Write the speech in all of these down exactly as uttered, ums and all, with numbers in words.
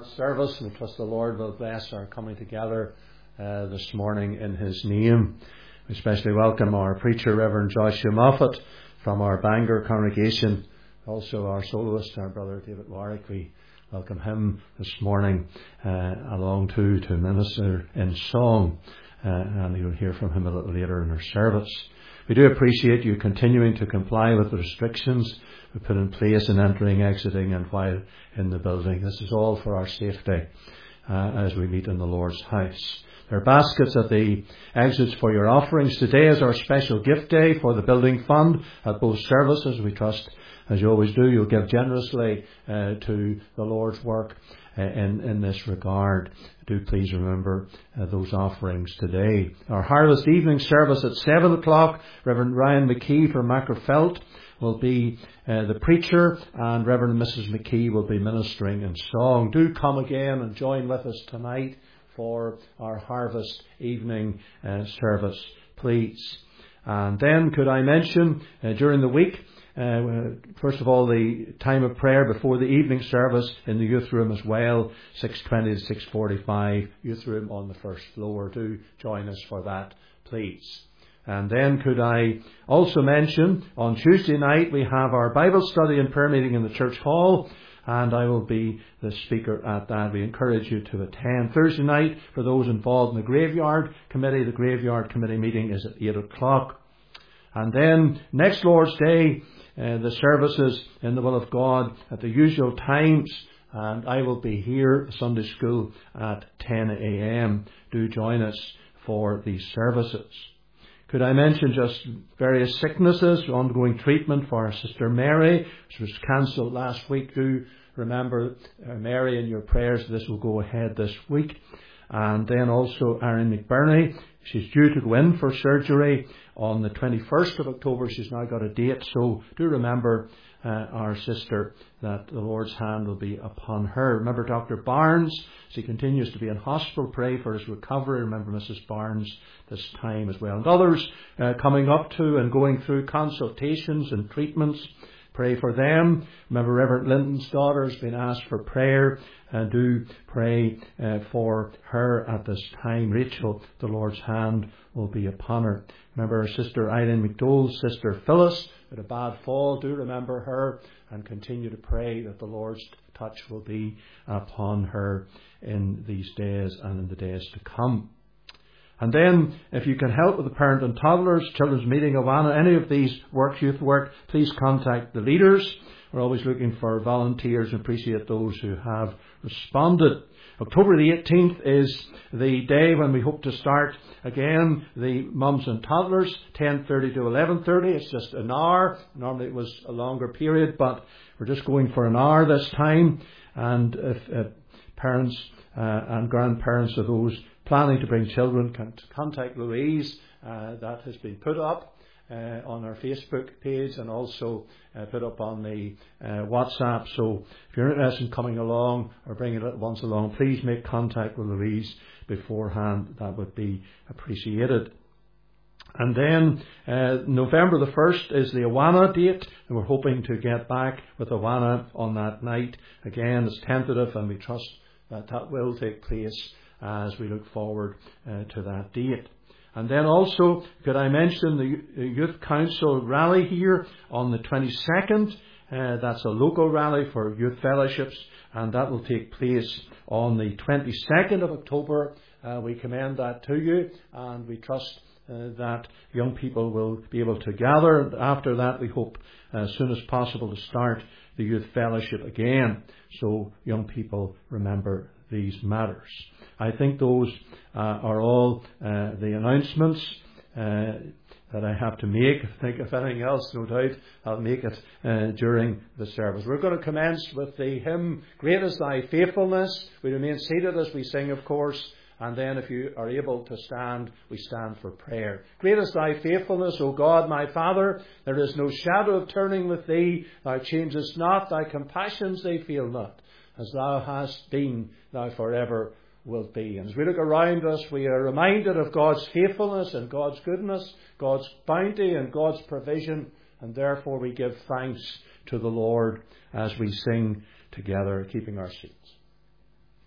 Service. We trust the Lord will bless our coming together uh, this morning in His name. We especially welcome our preacher, Reverend Joshua Moffat, from our Bangor congregation. Also our soloist, our brother David Warwick. We welcome him this morning uh, along too to minister in song, uh, and you'll hear from him a little later in our service. We do appreciate you continuing to comply with the restrictions we put in place in entering, exiting and while in the building. This is all for our safety uh, as we meet in the Lord's house. There are baskets at the exits for your offerings. Today is our special gift day for the building fund at both services. We trust, as you always do, you'll give generously uh, to the Lord's work uh, in, in this regard. Do please remember uh, those offerings today. Our harvest evening service at seven o'clock. Reverend Ryan McKee from Macrofelt will be uh, the preacher, and Reverend Missus McKee will be ministering in song. Do come again and join with us tonight for our harvest evening uh, service, please. And then could I mention uh, during the week, Uh, first of all, the time of prayer before the evening service in the youth room as well, six twenty to six forty-five, youth room on the first floor. Do join us for that, please. And then could I also mention, on Tuesday night we have our Bible study and prayer meeting in the church hall, and I will be the speaker at that. We encourage you to attend. Thursday night, for those involved in the graveyard committee, the graveyard committee meeting is at eight o'clock. And then next Lord's Day, Uh, the services in the will of God at the usual times, and I will be here Sunday school at ten a.m. Do join us for these services. Could I mention just various sicknesses, ongoing treatment for our sister Mary, which was cancelled last week. Do remember uh, Mary in your prayers. This will go ahead this week. And then also Erin McBurney. She's due to go in for surgery on the twenty-first of October. She's now got a date. So do remember uh, our sister, that the Lord's hand will be upon her. Remember Doctor Barnes, as he continues to be in hospital. Pray for his recovery. Remember Missus Barnes this time as well. And others uh, coming up to and going through consultations and treatments. Pray for them. Remember Reverend Linton's daughter has been asked for prayer, and do pray uh, for her at this time. Rachel, the Lord's hand will be upon her. Remember our sister Eileen McDole's sister Phyllis with a bad fall. Do remember her and continue to pray that the Lord's touch will be upon her in these days and in the days to come. And then, if you can help with the parent and toddlers, children's meeting, Awana, any of these work, youth work, please contact the leaders. We're always looking for volunteers and appreciate those who have responded. October the eighteenth is the day when we hope to start again the mums and toddlers, ten thirty to eleven thirty. It's just an hour. Normally it was a longer period, but we're just going for an hour this time. And if uh, parents uh, and grandparents of those planning to bring children can contact Louise. Uh, that has been put up uh, on our Facebook page and also uh, put up on the uh, WhatsApp. So if you're interested in coming along or bringing little ones along, please make contact with Louise beforehand. That would be appreciated. And then uh, November the first is the Awana date, and we're hoping to get back with Awana on that night. Again, it's tentative, and we trust that that will take place as we look forward uh, to that date. And then also, could I mention the Youth Council rally here on the twenty-second. Uh, that's a local rally for youth fellowships, and that will take place on the twenty-second of October. Uh, we commend that to you, and we trust uh, that young people will be able to gather. After that, we hope uh, as soon as possible to start the youth fellowship again, so young people remember these matters. I think those uh, are all uh, the announcements uh, that I have to make. I think if anything else, no doubt, I'll make it uh, during the service. We're going to commence with the hymn, Great is Thy Faithfulness. We remain seated as we sing, of course, and then if you are able to stand, we stand for prayer. Great is Thy faithfulness, O God, my Father. There is no shadow of turning with Thee. Thou changest not. Thy compassions, they fail not. As Thou hast been, Thou forever will be. And as we look around us, we are reminded of God's faithfulness and God's goodness, God's bounty and God's provision, and therefore we give thanks to the Lord as we sing together, keeping our seats.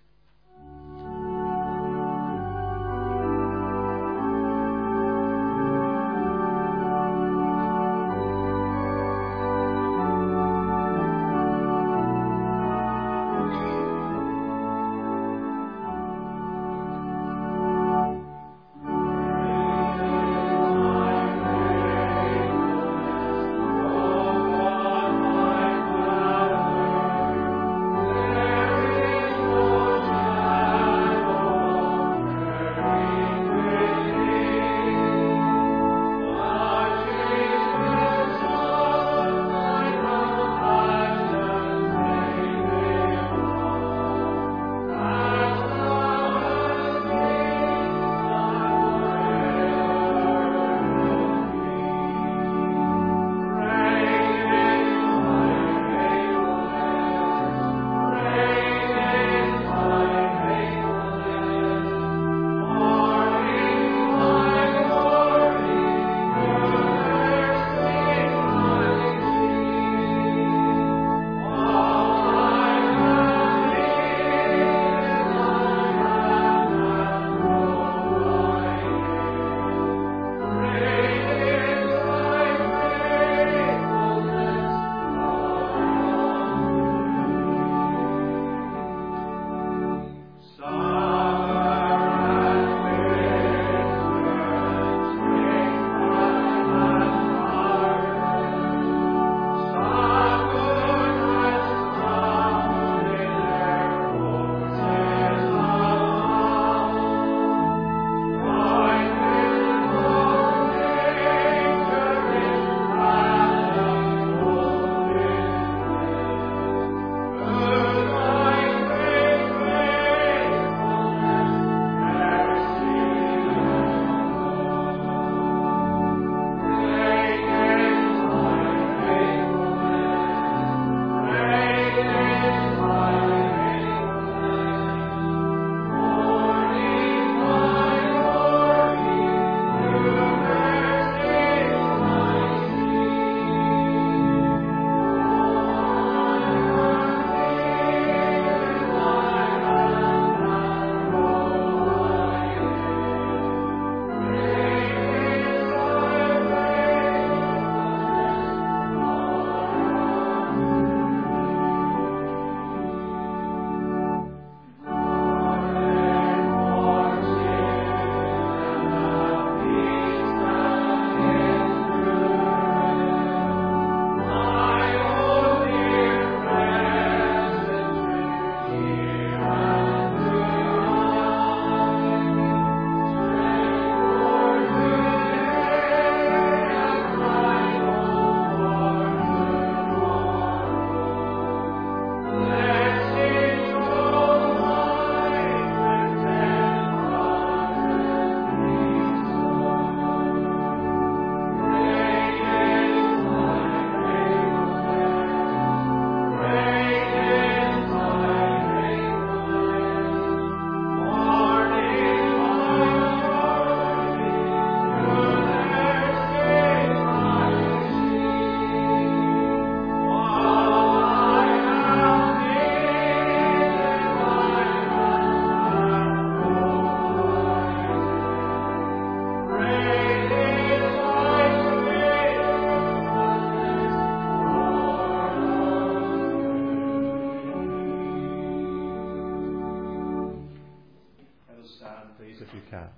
if you can.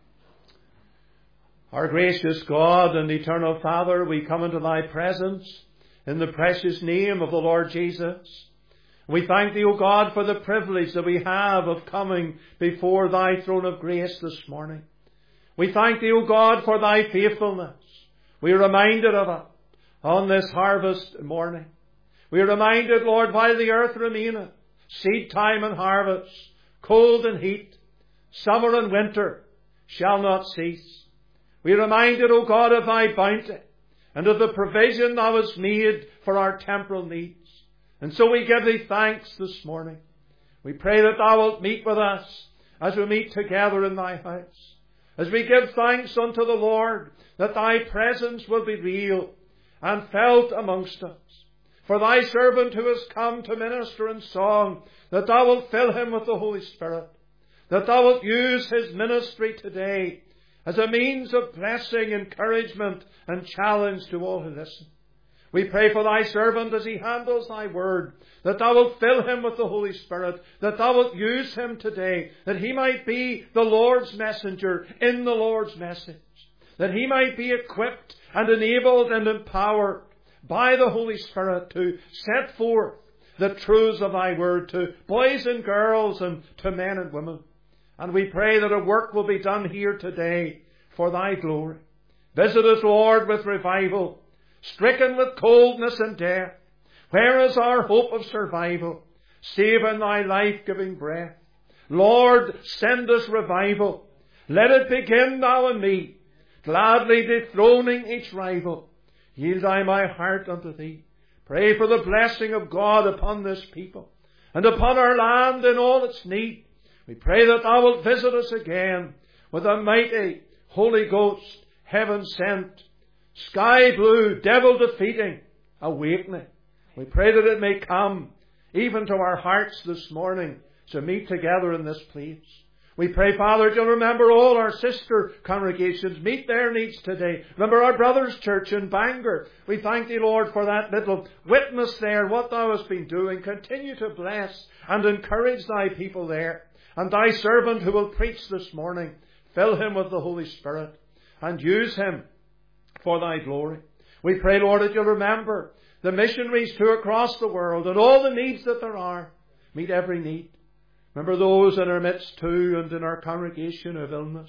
Our gracious God and eternal Father, we come into thy presence in the precious name of the Lord Jesus. We thank thee, O God, for the privilege that we have of coming before thy throne of grace this morning. We thank thee, O God, for thy faithfulness. We are reminded of it on this harvest morning. We are reminded, Lord, while the earth remaineth, seed time and harvest, cold and heat, summer and winter shall not cease. We are reminded, O God, of thy bounty and of the provision thou hast made for our temporal needs. And so we give thee thanks this morning. We pray that thou wilt meet with us as we meet together in thy house. As we give thanks unto the Lord that thy presence will be real and felt amongst us. For thy servant who has come to minister in song, that thou wilt fill him with the Holy Spirit. That thou wilt use his ministry today as a means of blessing, encouragement and challenge to all who listen. We pray for thy servant as he handles thy word, that thou wilt fill him with the Holy Spirit, that thou wilt use him today, that he might be the Lord's messenger in the Lord's message, that he might be equipped and enabled and empowered by the Holy Spirit to set forth the truths of thy word to boys and girls and to men and women. And we pray that a work will be done here today for thy glory. Visit us, Lord, with revival, stricken with coldness and death. Where is our hope of survival, save in thy life-giving breath? Lord, send us revival. Let it begin thou and me, gladly dethroning each rival. Yield I my heart unto thee. Pray for the blessing of God upon this people and upon our land in all its need. We pray that thou wilt visit us again with a mighty Holy Ghost, heaven sent, sky blue, devil defeating awakening. We pray that it may come even to our hearts this morning to meet together in this place. We pray, Father, you'll remember all our sister congregations. Meet their needs today. Remember our brother's church in Bangor. We thank thee, Lord, for that little witness there, what thou hast been doing. Continue to bless and encourage thy people there. And thy servant who will preach this morning, fill him with the Holy Spirit and use him for thy glory. We pray, Lord, that you'll remember the missionaries too across the world and all the needs that there are. Meet every need. Remember those in our midst too and in our congregation of illness.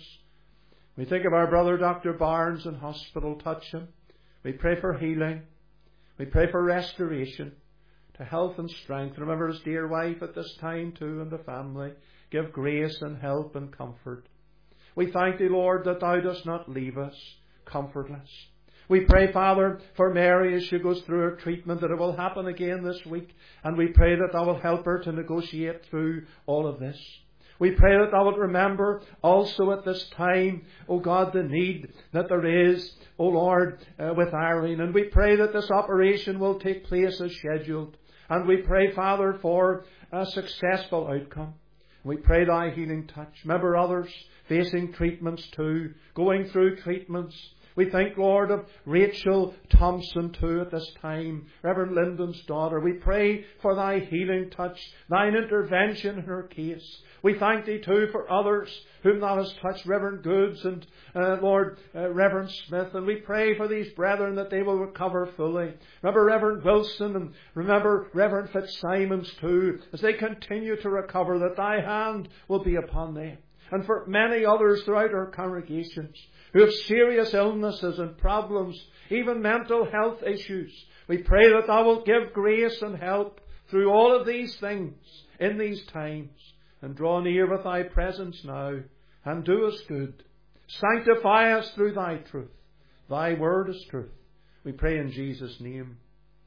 We think of our brother Doctor Barnes in hospital. Touch him. We pray for healing. We pray for restoration to health and strength. Remember his dear wife at this time too and the family. Give grace and help and comfort. We thank thee, Lord, that thou dost not leave us comfortless. We pray, Father, for Mary as she goes through her treatment, that it will happen again this week. And we pray that thou will help her to negotiate through all of this. We pray that thou wilt remember also at this time, O God, the need that there is, O Lord, uh, with Irene. And we pray that this operation will take place as scheduled. And we pray, Father, for a successful outcome. We pray thy healing touch. Remember others facing treatments too, going through treatments. We think, Lord, of Rachel Thompson too at this time, Reverend Lyndon's daughter. We pray for thy healing touch, thine intervention in her case. We thank thee too for others whom thou hast touched, Reverend Goods and uh, Lord uh, Reverend Smith. And we pray for these brethren that they will recover fully. Remember Reverend Wilson and remember Reverend Fitzsimons too, as they continue to recover, that thy hand will be upon them. And for many others throughout our congregations who have serious illnesses and problems, even mental health issues, we pray that thou wilt give grace and help through all of these things in these times. And draw near with thy presence now, and do us good. Sanctify us through thy truth. Thy word is truth. We pray in Jesus' name.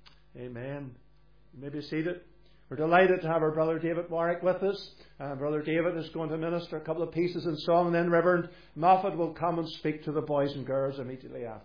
Amen. You may be seated. We're delighted to have our brother David Warwick with us. Uh, brother David is going to minister a couple of pieces in song, and then Reverend Moffat will come and speak to the boys and girls immediately after.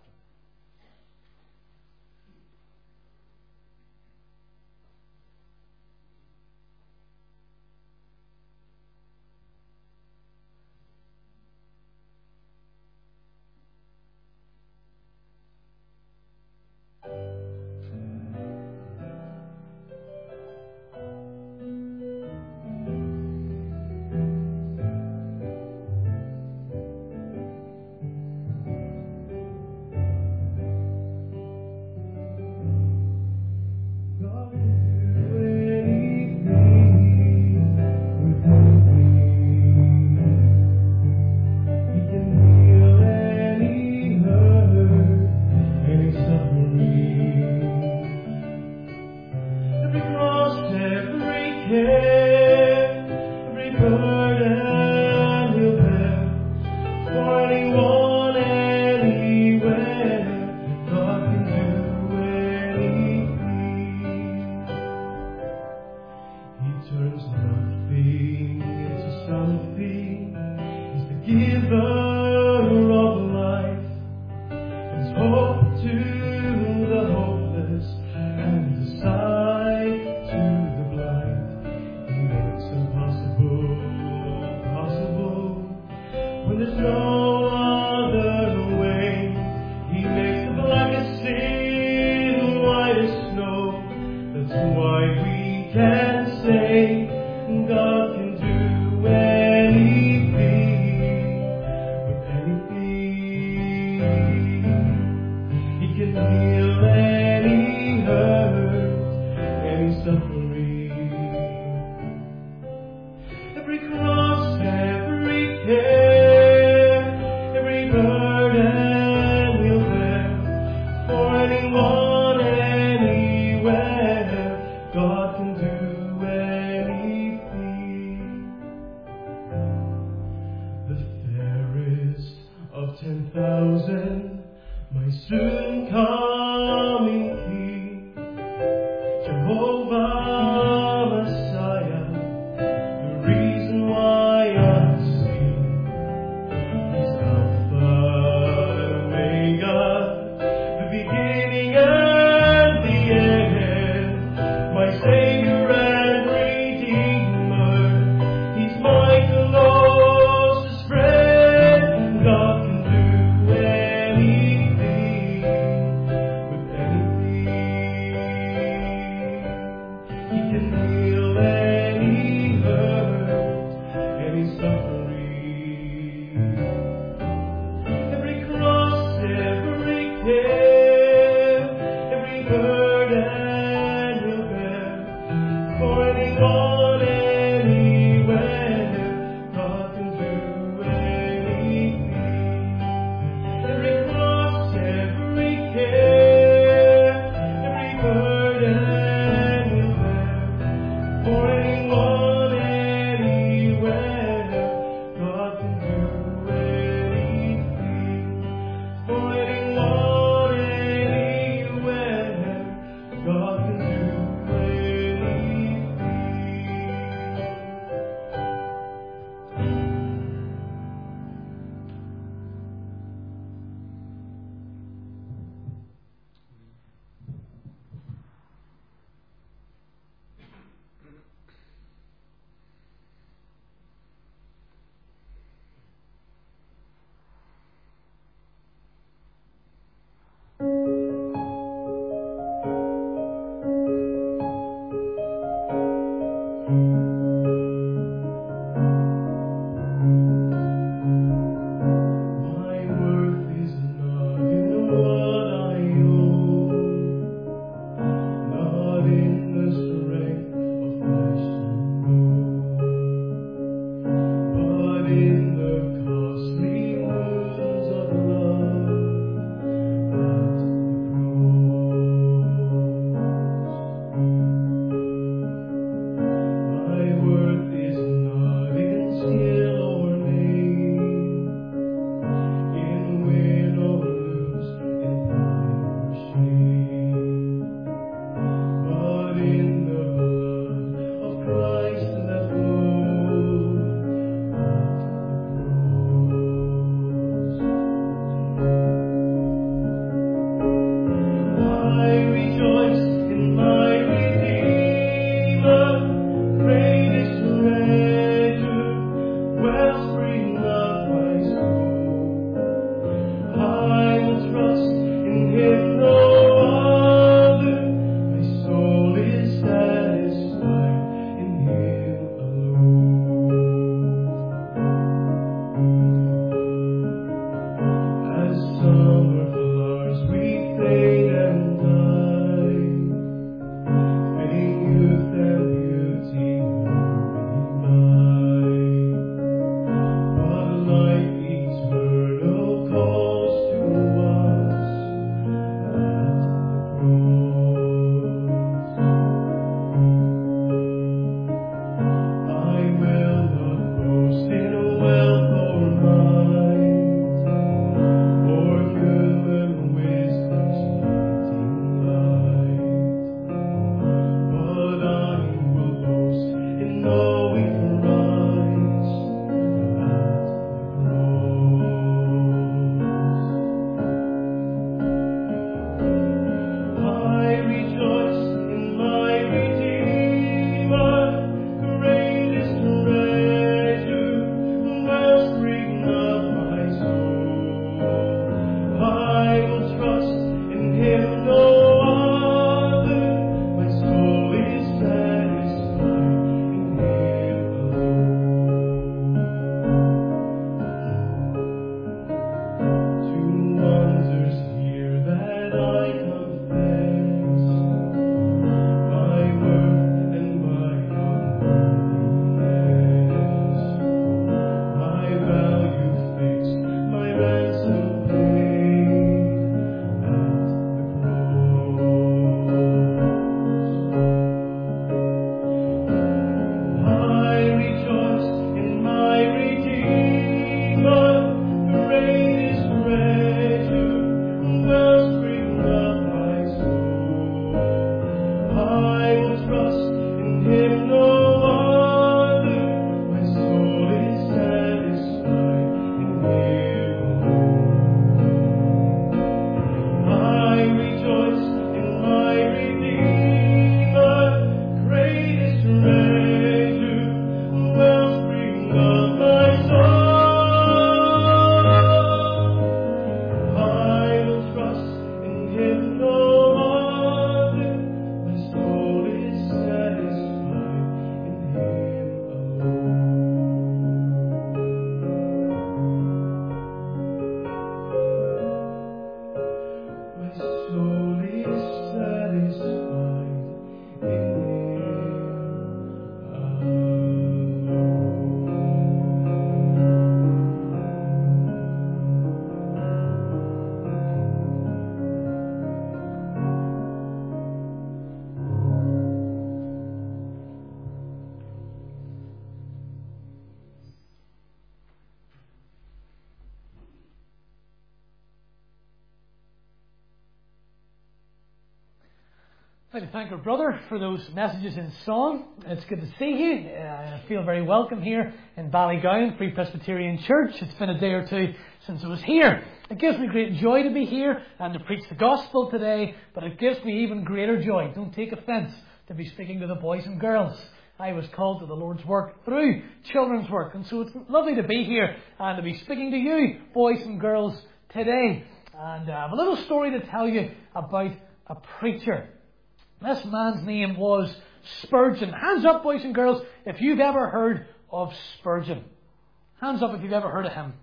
I'd like to thank our brother for those messages in song. It's good to see you. Uh, I feel very welcome here in Ballygowan Free Presbyterian Church. It's been a day or two since I was here. It gives me great joy to be here and to preach the gospel today, but it gives me even greater joy. Don't take offence to be speaking to the boys and girls. I was called to the Lord's work through children's work, and so it's lovely to be here and to be speaking to you, boys and girls, today. And I have a little story to tell you about a preacher. This man's name was Spurgeon. Hands up, boys and girls, if you've ever heard of Spurgeon. Hands up if you've ever heard of him.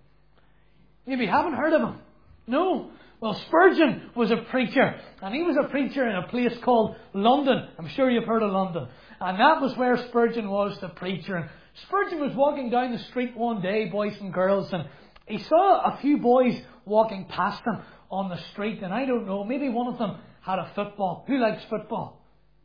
Maybe you haven't heard of him. No. Well, Spurgeon was a preacher, and he was a preacher in a place called London. I'm sure you've heard of London. And that was where Spurgeon was the preacher. And Spurgeon was walking down the street one day, boys and girls, and he saw a few boys walking past him on the street, and I don't know, maybe one of them had a football. Who likes football?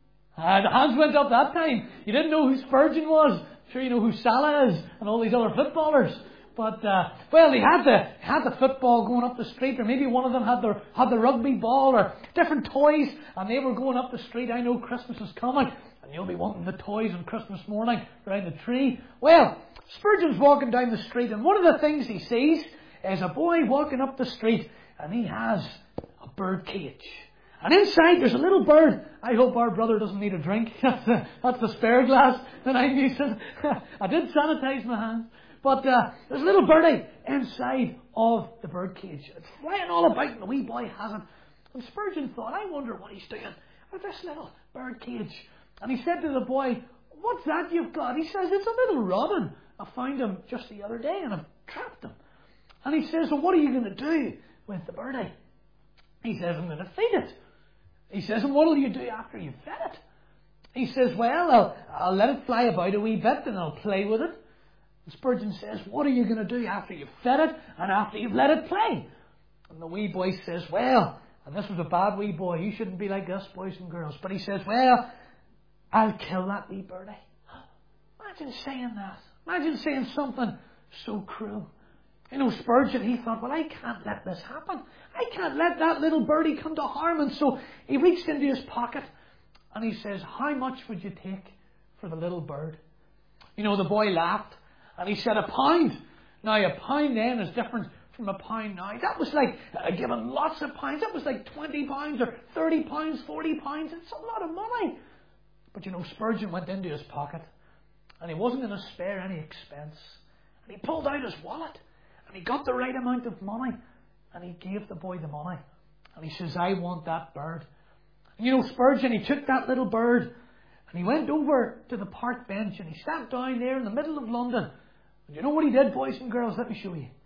And the hands went up that time. You didn't know who Spurgeon was. I'm sure you know who Salah is and all these other footballers. But, uh, well, he had the had the football going up the street, or maybe one of them had the, had the rugby ball, or different toys, and they were going up the street. I know Christmas is coming, and you'll be wanting the toys on Christmas morning around the tree. Well, Spurgeon's walking down the street, and one of the things he sees is a boy walking up the street, and he has a bird cage. And inside there's a little bird. I hope our brother doesn't need a drink. That's the, that's the spare glass that I'm using. I did sanitize my hands. But uh, there's a little birdie inside of the bird cage. It's flying all about and the wee boy hasn't. And Spurgeon thought, I wonder what he's doing with this little bird cage. And he said to the boy, what's that you've got? He says, it's a little robin. I found him just the other day and I've trapped him. And he says, well, what are you going to do with the birdie? He says, I'm going to feed it. He says, and what will you do after you've fed it? He says, well, I'll, I'll let it fly about a wee bit and I'll play with it. And Spurgeon says, what are you going to do after you've fed it and after you've let it play? And the wee boy says, well, and this was a bad wee boy, he shouldn't be like us, boys and girls, but he says, well, I'll kill that wee birdie. Imagine saying that. Imagine saying something so cruel. You know, Spurgeon, he thought, well, I can't let this happen. I can't let that little birdie come to harm. And so he reached into his pocket and he says, how much would you take for the little bird? You know, the boy laughed and he said, a pound. Now, a pound then is different from a pound now. That was like uh, giving lots of pounds. That was like twenty pounds or thirty pounds, forty pounds. It's a lot of money. But you know, Spurgeon went into his pocket and he wasn't going to spare any expense. And he pulled out his wallet. And he got the right amount of money. And he gave the boy the money. And he says, I want that bird. And you know, Spurgeon, he took that little bird. And he went over to the park bench. And he sat down there in the middle of London. And you know what he did, boys and girls? Let me show you.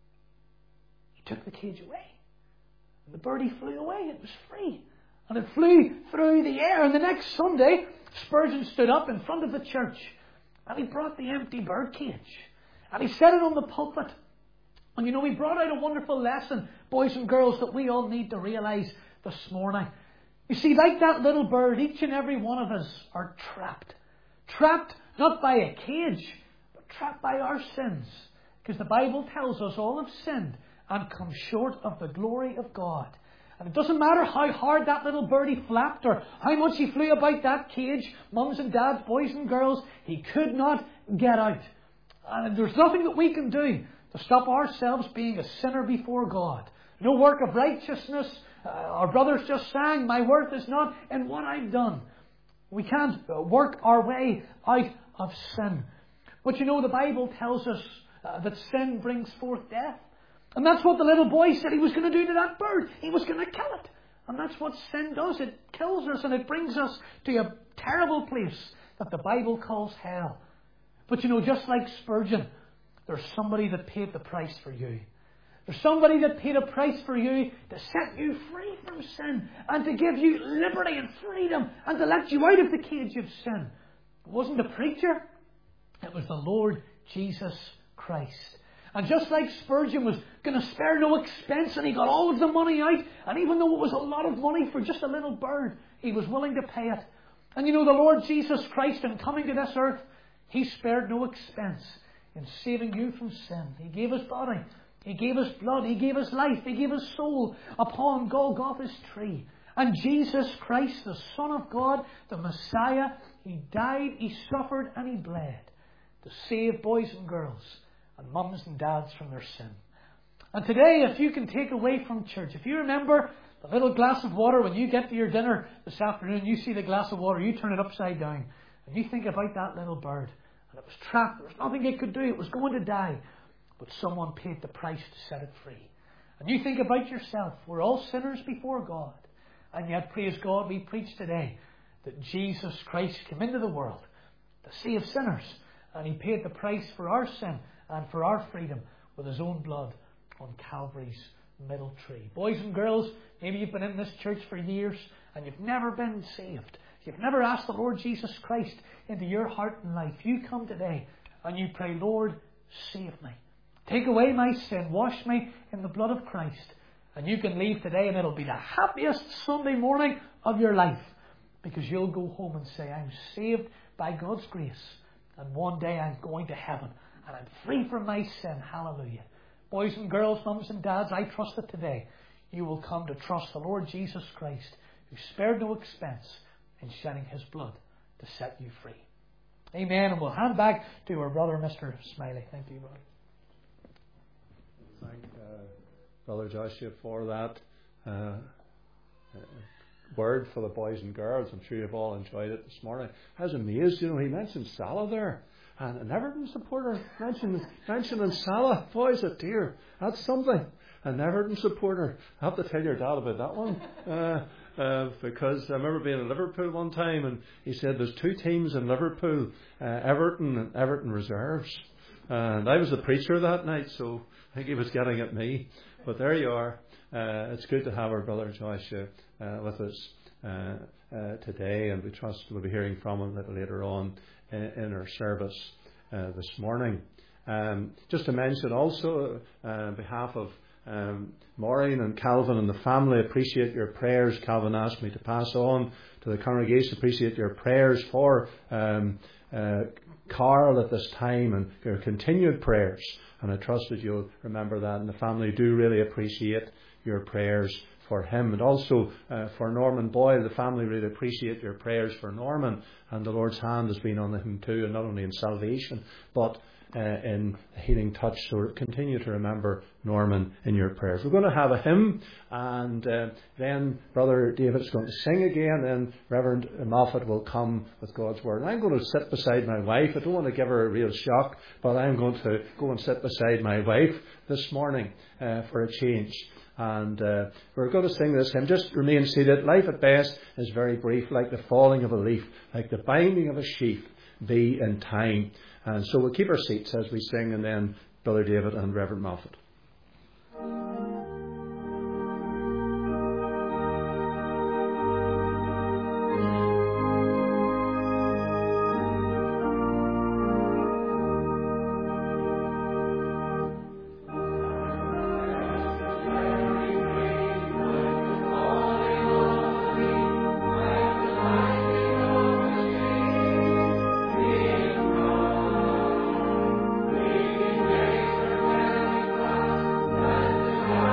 He took the cage away. And the birdie flew away. It was free. And it flew through the air. And the next Sunday, Spurgeon stood up in front of the church. And he brought the empty bird cage. And he set it on the pulpit. And you know, he brought out a wonderful lesson, boys and girls, that we all need to realise this morning. You see, like that little bird, each and every one of us are trapped. Trapped not by a cage, but trapped by our sins. Because the Bible tells us all have sinned and come short of the glory of God. And it doesn't matter how hard that little birdie flapped or how much he flew about that cage, mums and dads, boys and girls, he could not get out. And there's nothing that we can do to stop ourselves being a sinner before God. No work of righteousness. Uh, our brothers just sang, my worth is not in what I've done. We can't uh, work our way out of sin. But you know, the Bible tells us uh, that sin brings forth death. And that's what the little boy said he was going to do to that bird. He was going to kill it. And that's what sin does. It kills us and it brings us to a terrible place that the Bible calls hell. But you know, just like Spurgeon, there's somebody that paid the price for you. There's somebody that paid a price for you to set you free from sin and to give you liberty and freedom and to let you out of the cage of sin. It wasn't a preacher. It was the Lord Jesus Christ. And just like Spurgeon was going to spare no expense and he got all of the money out, and even though it was a lot of money for just a little bird, he was willing to pay it. And you know, the Lord Jesus Christ, in coming to this earth, he spared no expense in saving you from sin. He gave his body. He gave his blood. He gave his life. He gave his soul upon Golgotha's tree. And Jesus Christ, the Son of God, the Messiah, He died, He suffered, and He bled to save boys and girls and mums and dads from their sin. And today, if you can take away from church, if you remember the little glass of water when you get to your dinner this afternoon, you see the glass of water, you turn it upside down, and you think about that little bird. And it was trapped, there was nothing it could do, it was going to die. But someone paid the price to set it free. And you think about yourself, we're all sinners before God. And yet, praise God, we preach today that Jesus Christ came into the world to save sinners. And He paid the price for our sin and for our freedom with His own blood on Calvary's middle tree. Boys and girls, maybe you've been in this church for years and you've never been saved. You've never asked the Lord Jesus Christ into your heart and life. You come today and you pray, Lord, save me. Take away my sin. Wash me in the blood of Christ. And you can leave today and it'll be the happiest Sunday morning of your life. Because you'll go home and say, I'm saved by God's grace. And one day I'm going to heaven. And I'm free from my sin. Hallelujah. Boys and girls, mums and dads, I trust that today you will come to trust the Lord Jesus Christ, who spared no expense in shedding His blood to set you free. Amen. And we'll hand back to our brother, Mister Smiley. Thank you, brother. Thank uh, Brother Joshua for that uh, uh, word for the boys and girls. I'm sure you've all enjoyed it this morning. I was amazed, you know, he mentioned Salah there. And an Everton supporter mentioned, mentioning Salah. Boys, a dear, that's something. An Everton supporter. I have to tell your dad about that one. Uh, uh, because I remember being in Liverpool one time and he said there's two teams in Liverpool, uh, Everton and Everton Reserves. And I was the preacher that night, so I think he was getting at me. But there you are. Uh, it's good to have our brother Joshua uh, with us uh, uh, today, and we trust we'll be hearing from him a little later on in, in our service uh, this morning. Um, just to mention also, uh, on behalf of um, Maureen and Calvin and the family, appreciate your prayers. Calvin asked me to pass on to the congregation. Appreciate your prayers for um, uh, Carl at this time and your continued prayers. And I trust that you'll remember that. And the family do really appreciate your prayers for him. And also uh, for Norman Boyle, the family really appreciate your prayers for Norman. And the Lord's hand has been on him too, and not only in salvation, but uh, in a healing touch. So continue to remember Norman in your prayers. We're going to have a hymn, and uh, then Brother David is going to sing again, and Reverend Moffat will come with God's Word. And I'm going to sit beside my wife. I don't want to give her a real shock, but I'm going to go and sit beside my wife this morning uh, for a change. And uh, we're going to sing this hymn. Just remain seated. Life at best is very brief, like the falling of a leaf, like the binding of a sheaf, be in time. And so we'll keep our seats as we sing, and then Brother David and Reverend Moffat. Thank you.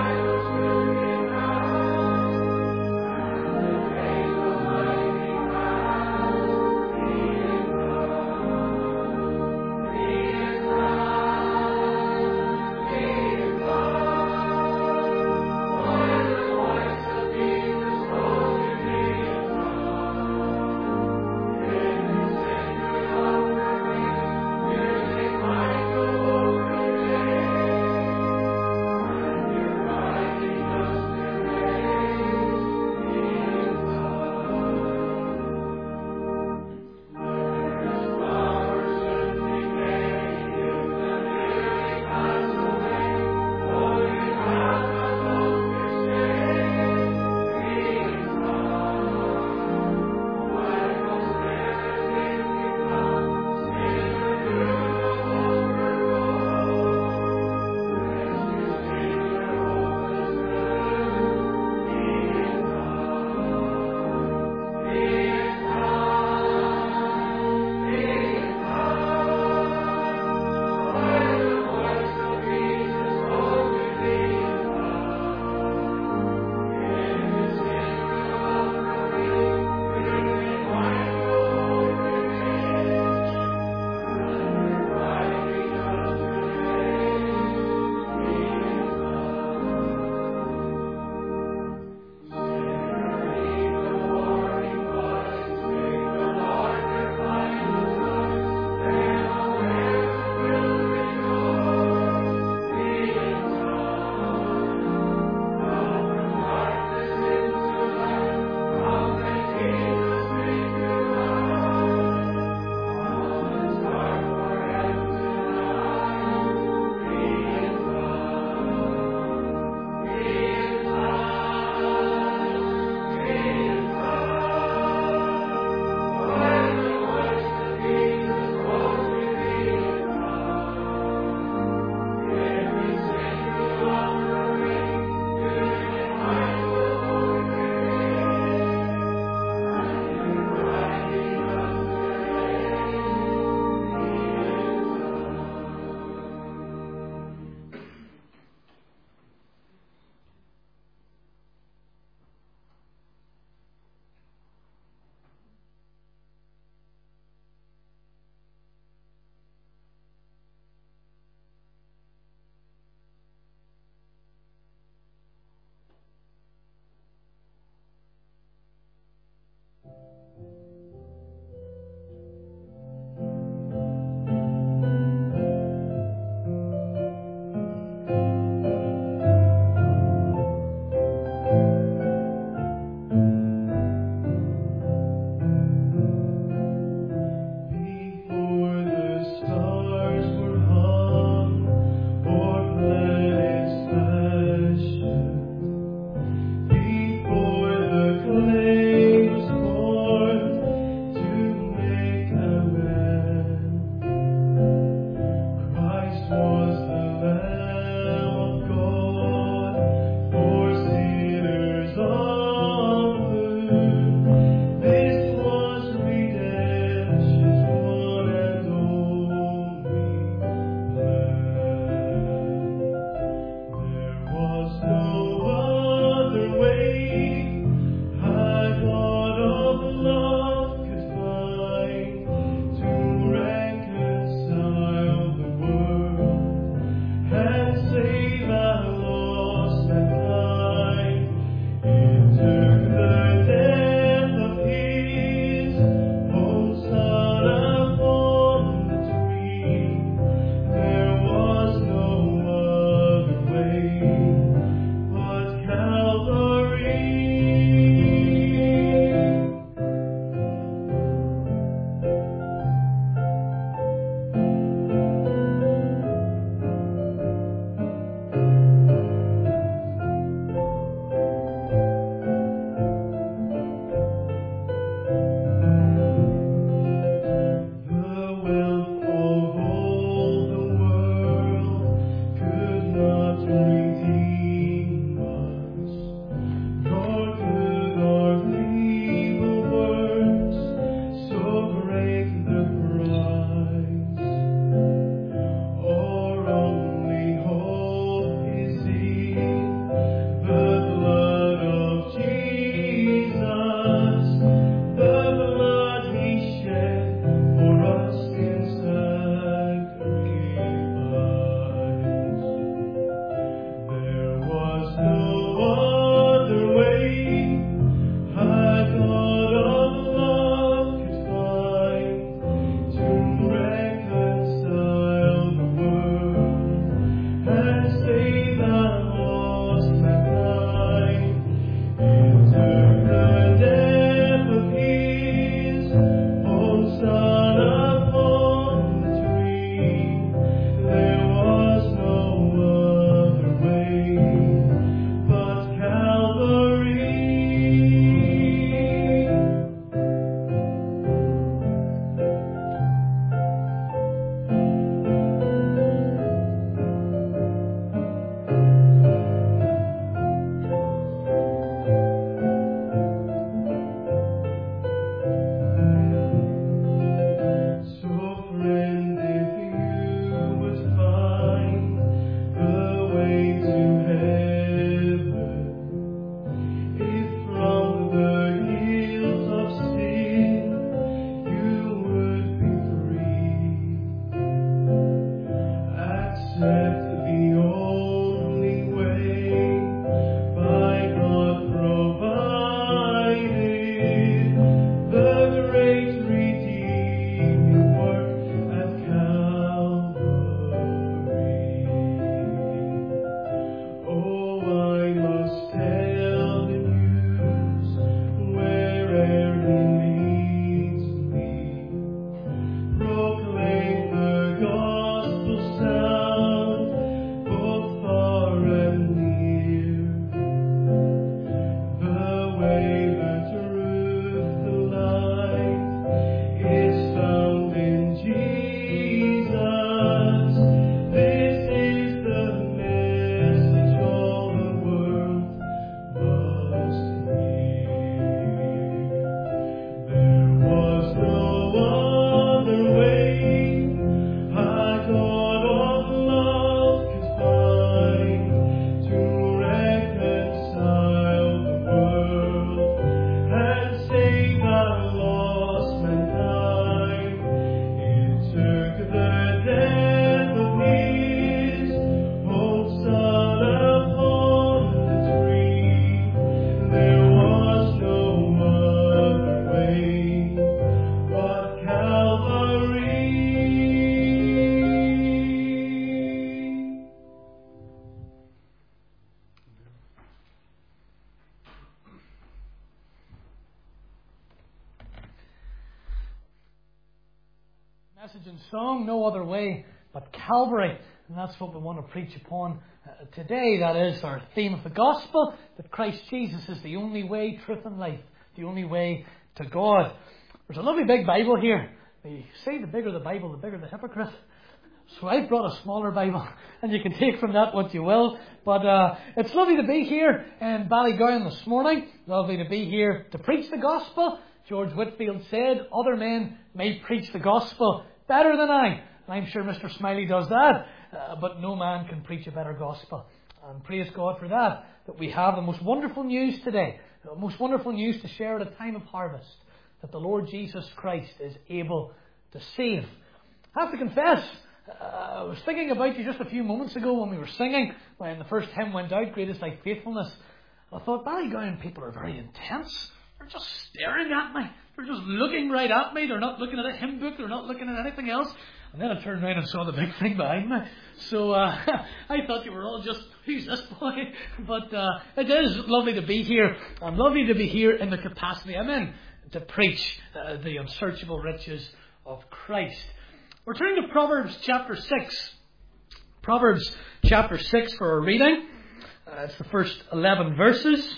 Message and song, no other way but Calvary. And that's what we want to preach upon uh, today. That is our theme of the gospel, that Christ Jesus is the only way, truth and life, the only way to God. There's a lovely big Bible here. They say the bigger the Bible, the bigger the hypocrite. So I brought a smaller Bible, and you can take from that what you will. But uh, it's lovely to be here in Ballygowan this morning. Lovely to be here to preach the gospel. George Whitfield said, other men may preach the gospel better than I. And I'm sure Mister Smiley does that. Uh, but no man can preach a better gospel. And praise God for that, that we have the most wonderful news today. The most wonderful news to share at a time of harvest. That the Lord Jesus Christ is able to save. I have to confess, uh, I was thinking about you just a few moments ago when we were singing, when the first hymn went out, Great is Thy Faithfulness. I thought, Ballygowan people are very intense. They're just staring at me. They're just looking right at me. They're not looking at a hymn book. They're not looking at anything else. And then I turned around and saw the big thing behind me. So uh, I thought you were all just, who's this boy? But uh, it is lovely to be here. I'm lovely to be here in the capacity I'm in to preach uh, the unsearchable riches of Christ. We're turning to Proverbs chapter six. Proverbs chapter six for our reading. Uh, it's the first eleven verses.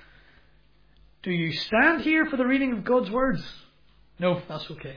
Do you stand here for the reading of God's words? No, that's okay.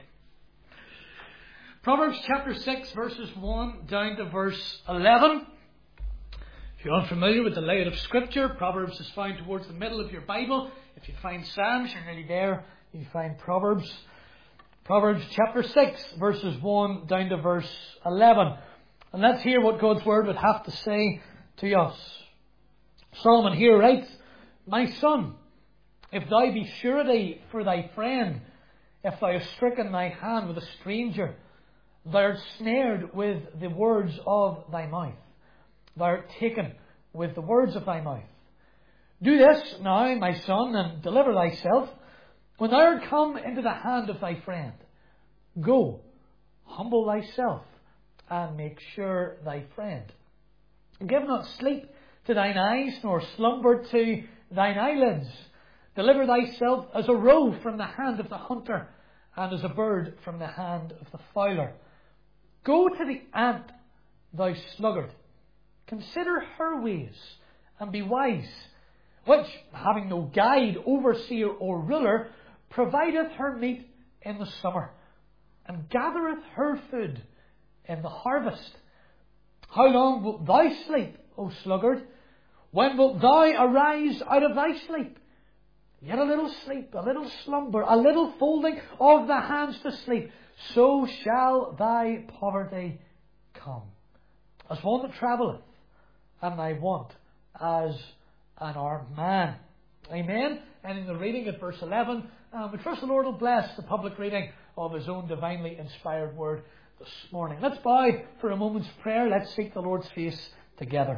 Proverbs chapter six, verses one down to verse eleven. If you're unfamiliar with the layout of Scripture, Proverbs is found towards the middle of your Bible. If you find Psalms, you're nearly there. You find Proverbs. Proverbs chapter six, verses one down to verse eleven. And let's hear what God's Word would have to say to us. Solomon here writes, My son, if thou be surety for thy friend, if thou hast stricken thy hand with a stranger, thou art snared with the words of thy mouth. Thou art taken with the words of thy mouth. Do this now, my son, and deliver thyself, when thou art come into the hand of thy friend. Go, humble thyself, and make sure thy friend. Give not sleep to thine eyes, nor slumber to thine eyelids. Deliver thyself as a roe from the hand of the hunter, and as a bird from the hand of the fowler. Go to the ant, thou sluggard. Consider her ways, and be wise, which, having no guide, overseer, or ruler, provideth her meat in the summer, and gathereth her food in the harvest. How long wilt thou sleep, O sluggard? When wilt thou arise out of thy sleep? Yet a little sleep, a little slumber, a little folding of the hands to sleep, so shall thy poverty come. As one that travelleth, and thy want as an armed man. Amen. And in the reading at verse eleven, um, we trust the Lord will bless the public reading of His own divinely inspired word this morning. Let's bow for a moment's prayer. Let's seek the Lord's face together.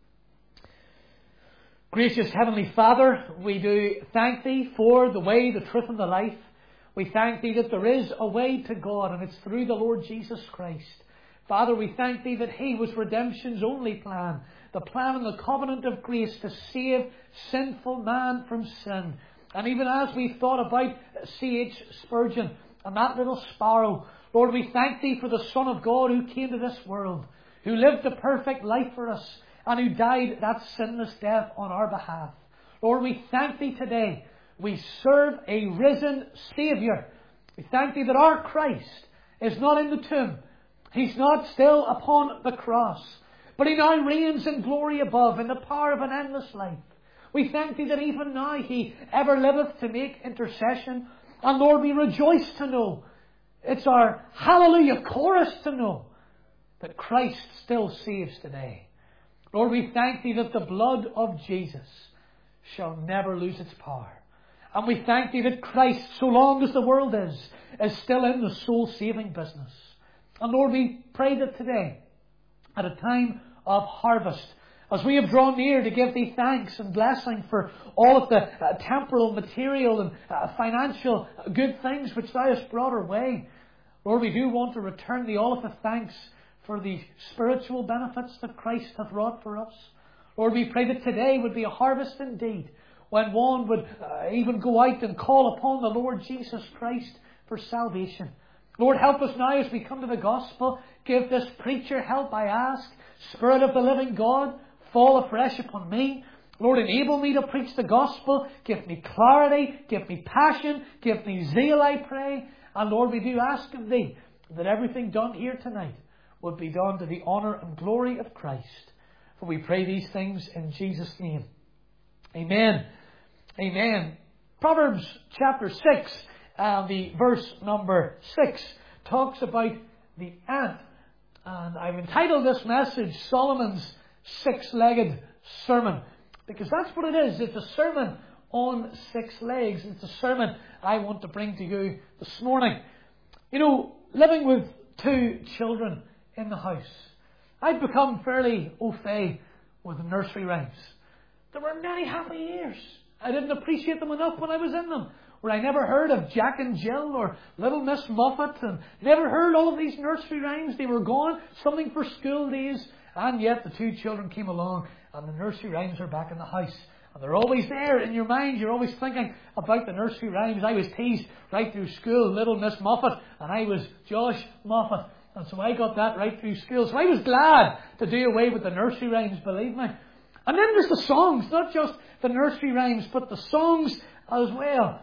Gracious Heavenly Father, we do thank Thee for the way, the truth and the life. We thank Thee that there is a way to God, and it's through the Lord Jesus Christ. Father, we thank Thee that He was redemption's only plan, the plan and the covenant of grace to save sinful man from sin. And even as we thought about C H Spurgeon and that little sparrow, Lord, we thank Thee for the Son of God who came to this world, who lived a perfect life for us, and who died that sinless death on our behalf. Lord, we thank Thee today. We serve a risen Saviour. We thank Thee that our Christ is not in the tomb. He's not still upon the cross, but He now reigns in glory above in the power of an endless life. We thank Thee that even now He ever liveth to make intercession. And Lord, we rejoice to know, it's our hallelujah chorus to know, that Christ still saves today. Lord, we thank Thee that the blood of Jesus shall never lose its power. And we thank Thee that Christ, so long as the world is, is still in the soul-saving business. And Lord, we pray that today, at a time of harvest, as we have drawn near to give Thee thanks and blessing for all of the uh, temporal, material and uh, financial good things which Thou hast brought our way, Lord, we do want to return Thee all of the thanks for the spiritual benefits that Christ hath wrought for us. Lord, we pray that today would be a harvest indeed, when one would uh, even go out and call upon the Lord Jesus Christ for salvation. Lord, help us now as we come to the gospel. Give this preacher help, I ask. Spirit of the living God, fall afresh upon me. Lord, enable me to preach the gospel. Give me clarity. Give me passion. Give me zeal, I pray. And Lord, we do ask of Thee that everything done here tonight would be done to the honour and glory of Christ. For we pray these things in Jesus' name. Amen. Amen. Proverbs chapter six, uh, the verse number six, talks about the ant. And I've entitled this message, Solomon's Six-Legged Sermon. Because that's what it is. It's a sermon on six legs. It's a sermon I want to bring to you this morning. You know, living with two children in the house, I'd become fairly au fait with nursery rhymes. There were many happy years. I didn't appreciate them enough when I was in them. Where I never heard of Jack and Jill or Little Miss Muffet, and never heard all of these nursery rhymes. They were gone, something for school days. And yet the two children came along and the nursery rhymes are back in the house. And they're always there in your mind. You're always thinking about the nursery rhymes. I was teased right through school, Little Miss Muffet, and I was Josh Moffat. And so I got that right through school. So I was glad to do away with the nursery rhymes, believe me. And then there's the songs, not just the nursery rhymes, but the songs as well.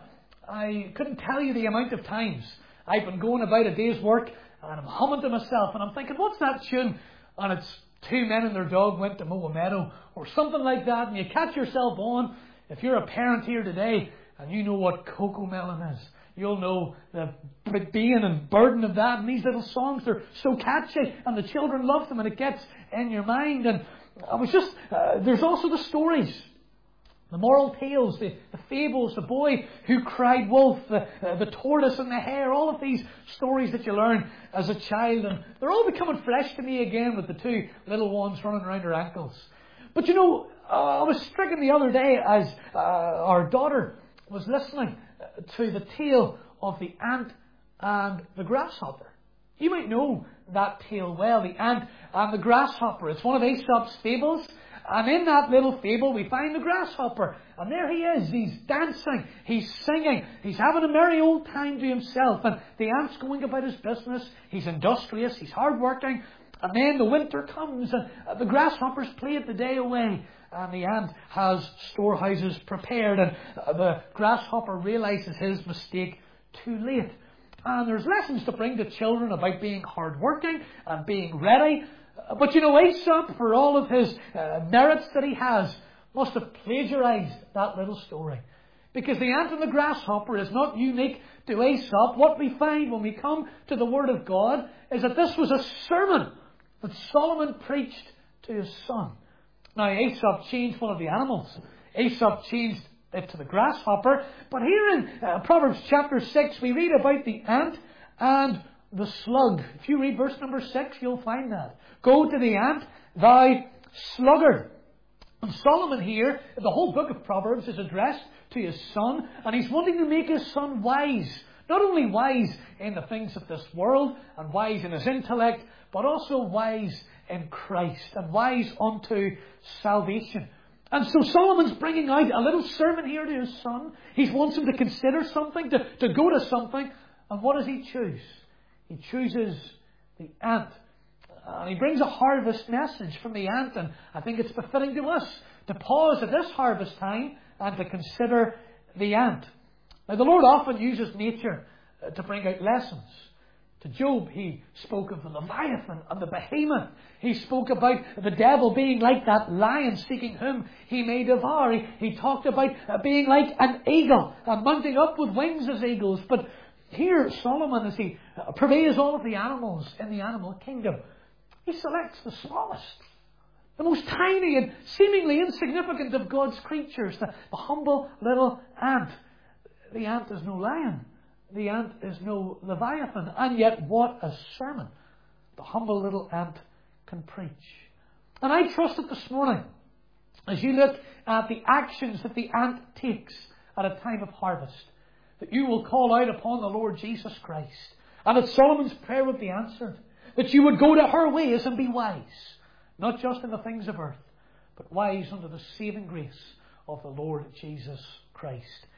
I couldn't tell you the amount of times I've been going about a day's work and I'm humming to myself and I'm thinking, what's that tune? And it's Two Men and Their Dog Went to Mow a Meadow or something like that. And you catch yourself on. If you're a parent here today and you know what Coco Melon is, you'll know the being and burden of that. And these little songs, they're so catchy and the children love them and it gets in your mind. And I was just, uh, there's also the stories. The moral tales, the, the fables, the boy who cried wolf, the, uh, the tortoise and the hare, all of these stories that you learn as a child. And they're all becoming fresh to me again with the two little ones running around her ankles. But you know, uh, I was stricken the other day as uh, our daughter was listening to the tale of the ant and the grasshopper. You might know that tale well, the ant and the grasshopper. It's one of Aesop's fables. And in that little fable we find the grasshopper. And there he is. He's dancing. He's singing. He's having a merry old time to himself. And the ant's going about his business. He's industrious. He's hardworking. And then the winter comes and the grasshoppers played the day away. And the ant has storehouses prepared. And the grasshopper realises his mistake too late. And there's lessons to bring to children about being hardworking and being ready. But you know, Aesop, for all of his uh, merits that he has, must have plagiarised that little story. Because the ant and the grasshopper is not unique to Aesop. What we find when we come to the Word of God is that this was a sermon that Solomon preached to his son. Now, Aesop changed one of the animals. Aesop changed it to the grasshopper. But here in uh, Proverbs chapter six, we read about the ant and the slug. If you read verse number six, you'll find that. Go to the ant, thou sluggard. And Solomon here, the whole book of Proverbs is addressed to his son, and he's wanting to make his son wise. Not only wise in the things of this world, and wise in his intellect, but also wise in Christ, and wise unto salvation. And so Solomon's bringing out a little sermon here to his son. He wants him to consider something, to, to go to something. And what does he choose? He chooses the ant. And he brings a harvest message from the ant. And I think it's befitting to us to pause at this harvest time and to consider the ant. Now, the Lord often uses nature to bring out lessons. To Job, he spoke of the Leviathan and the Behemoth. He spoke about the devil being like that lion seeking whom he may devour. He, he talked about being like an eagle and mounting up with wings as eagles. But here, Solomon, as he purveys all of the animals in the animal kingdom, he selects the smallest, the most tiny and seemingly insignificant of God's creatures, the, the humble little ant. The ant is no lion. The ant is no Leviathan. And yet, what a sermon the humble little ant can preach. And I trust that this morning, as you look at the actions that the ant takes at a time of harvest, that you will call out upon the Lord Jesus Christ, and that Solomon's prayer would be answered, that you would go to her ways and be wise, not just in the things of earth, but wise under the saving grace of the Lord Jesus Christ.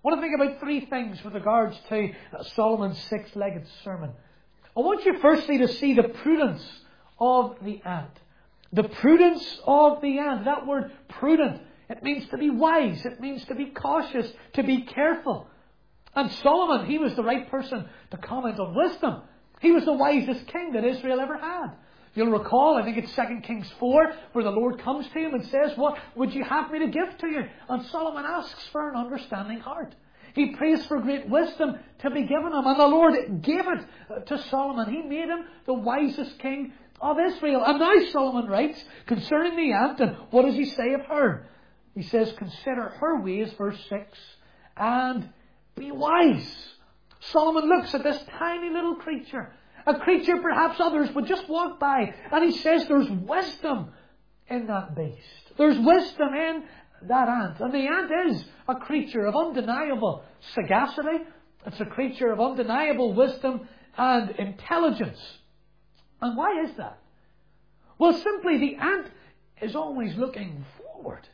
I want to think about three things with regards to Solomon's six-legged sermon. I want you firstly to see the prudence of the ant. The prudence of the ant. That word prudent, it means to be wise. It means to be cautious, to be careful. And Solomon, he was the right person to comment on wisdom. He was the wisest king that Israel ever had. You'll recall, I think it's Second Kings four, where the Lord comes to him and says, "What would you have me to give to you?" And Solomon asks for an understanding heart. He prays for great wisdom to be given him. And the Lord gave it to Solomon. He made him the wisest king of Israel. And now Solomon writes concerning the ant, and what does he say of her? He says, "Consider her ways," verse six, "and be wise." Solomon looks at this tiny little creature. A creature perhaps others would just walk by. And he says there's wisdom in that beast. There's wisdom in that ant. And the ant is a creature of undeniable sagacity. It's a creature of undeniable wisdom and intelligence. And why is that? Well, simply the ant is always looking forward.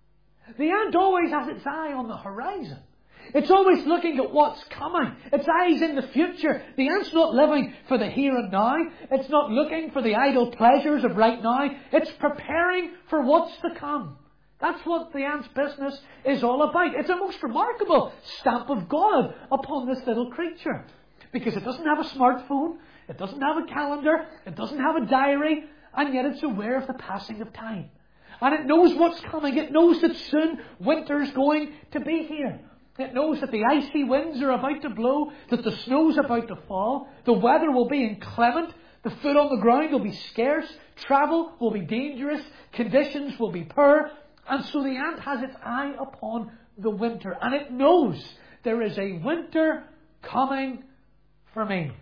The ant always has its eye on the horizon. It's always looking at what's coming. Its eyes in the future. The ant's not living for the here and now. It's not looking for the idle pleasures of right now. It's preparing for what's to come. That's what the ant's business is all about. It's a most remarkable stamp of God upon this little creature. Because it doesn't have a smartphone. It doesn't have a calendar. It doesn't have a diary. And yet it's aware of the passing of time. And it knows what's coming. It knows that soon winter's going to be here. It knows that the icy winds are about to blow, that the snow's about to fall, the weather will be inclement, the food on the ground will be scarce, travel will be dangerous, conditions will be poor, and so the ant has its eye upon the winter, and it knows there is a winter coming for me.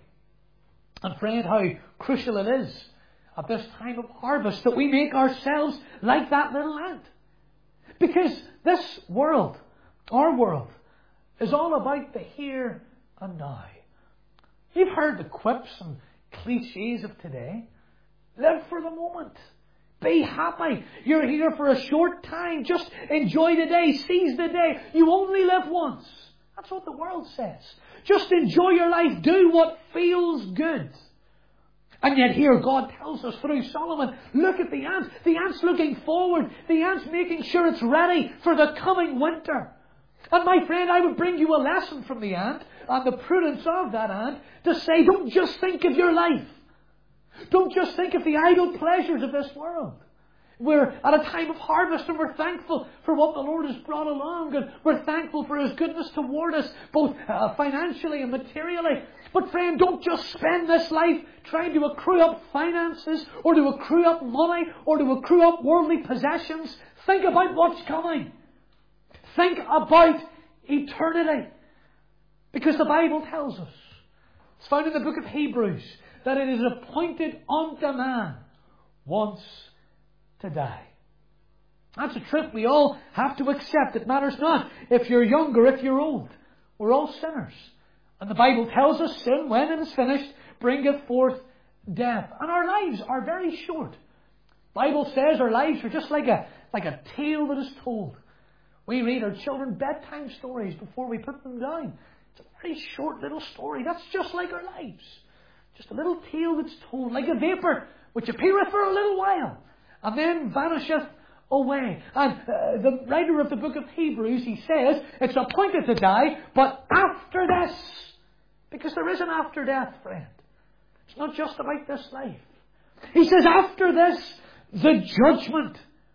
And friend, how crucial it is at this time of harvest that we make ourselves like that little ant. Because this world, our world, is all about the here and now. You've heard the quips and cliches of today. Live for the moment. Be happy. You're here for a short time. Just enjoy the day. Seize the day. You only live once. That's what the world says. Just enjoy your life. Do what feels good. And yet here God tells us through Solomon, look at the ant. The ant's looking forward. The ant's making sure it's ready for the coming winter. And my friend, I would bring you a lesson from the ant and the prudence of that ant to say, don't just think of your life. Don't just think of the idle pleasures of this world. We're at a time of harvest and we're thankful for what the Lord has brought along, and we're thankful for His goodness toward us, both uh, financially and materially. But friend, don't just spend this life trying to accrue up finances or to accrue up money or to accrue up worldly possessions. Think about what's coming. Think about eternity. Because the Bible tells us, it's found in the book of Hebrews, that it is appointed unto man once to die. That's a truth we all have to accept. It matters not if you're young or if you're old. We're all sinners. And the Bible tells us sin, when it is finished, bringeth forth death. And our lives are very short. The Bible says our lives are just like a, like a tale that is told. We read our children bedtime stories before we put them down. It's a very short little story. That's just like our lives. Just a little tale that's told, like a vapour, which appeareth for a little while, and then vanisheth away. And uh, the writer of the book of Hebrews, he says, it's appointed to die, but after this, because there is an after death, friend. It's not just about this life. He says, after this, the judgment.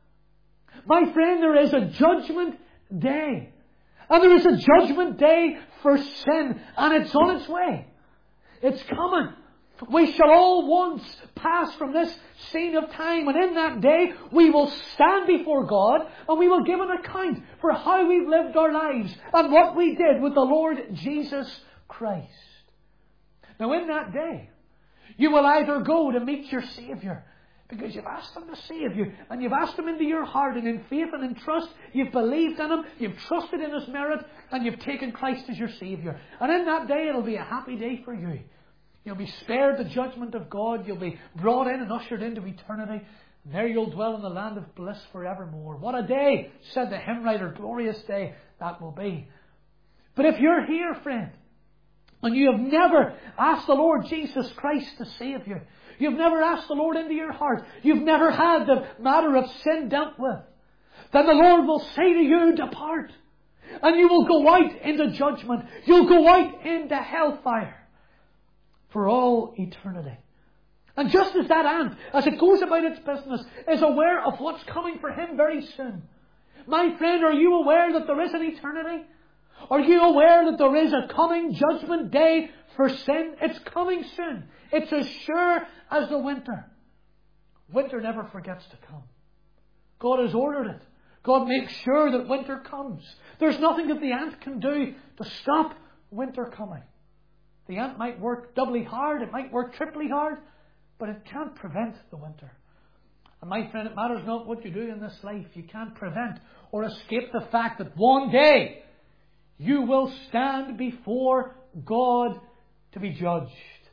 My friend, there is a judgment day. And there is a judgment day for sin. And it's on its way. It's coming. We shall all once pass from this scene of time. And in that day, we will stand before God. And we will give an account for how we've lived our lives. And what we did with the Lord Jesus Christ. Now in that day, you will either go to meet your Saviour, because you've asked Him to save you, and you've asked Him into your heart, and in faith and in trust, you've believed in Him, you've trusted in His merit, and you've taken Christ as your Saviour. And in that day, it'll be a happy day for you. You'll be spared the judgment of God. You'll be brought in and ushered into eternity. And there you'll dwell in the land of bliss forevermore. What a day, said the hymn writer, glorious day that will be. But if you're here, friend, and you have never asked the Lord Jesus Christ to save you, you've never asked the Lord into your heart, you've never had the matter of sin dealt with, then the Lord will say to you, depart. And you will go out into judgment. You'll go out into hellfire for all eternity. And just as that ant, as it goes about its business, is aware of what's coming for him very soon, my friend, are you aware that there is an eternity? Are you aware that there is a coming judgment day for sin? It's coming soon. It's as sure as the winter. Winter never forgets to come. God has ordered it. God makes sure that winter comes. There's nothing that the ant can do to stop winter coming. The ant might work doubly hard, it might work triply hard, but it can't prevent the winter. And my friend, it matters not what you do in this life. You can't prevent or escape the fact that one day you will stand before God to be judged.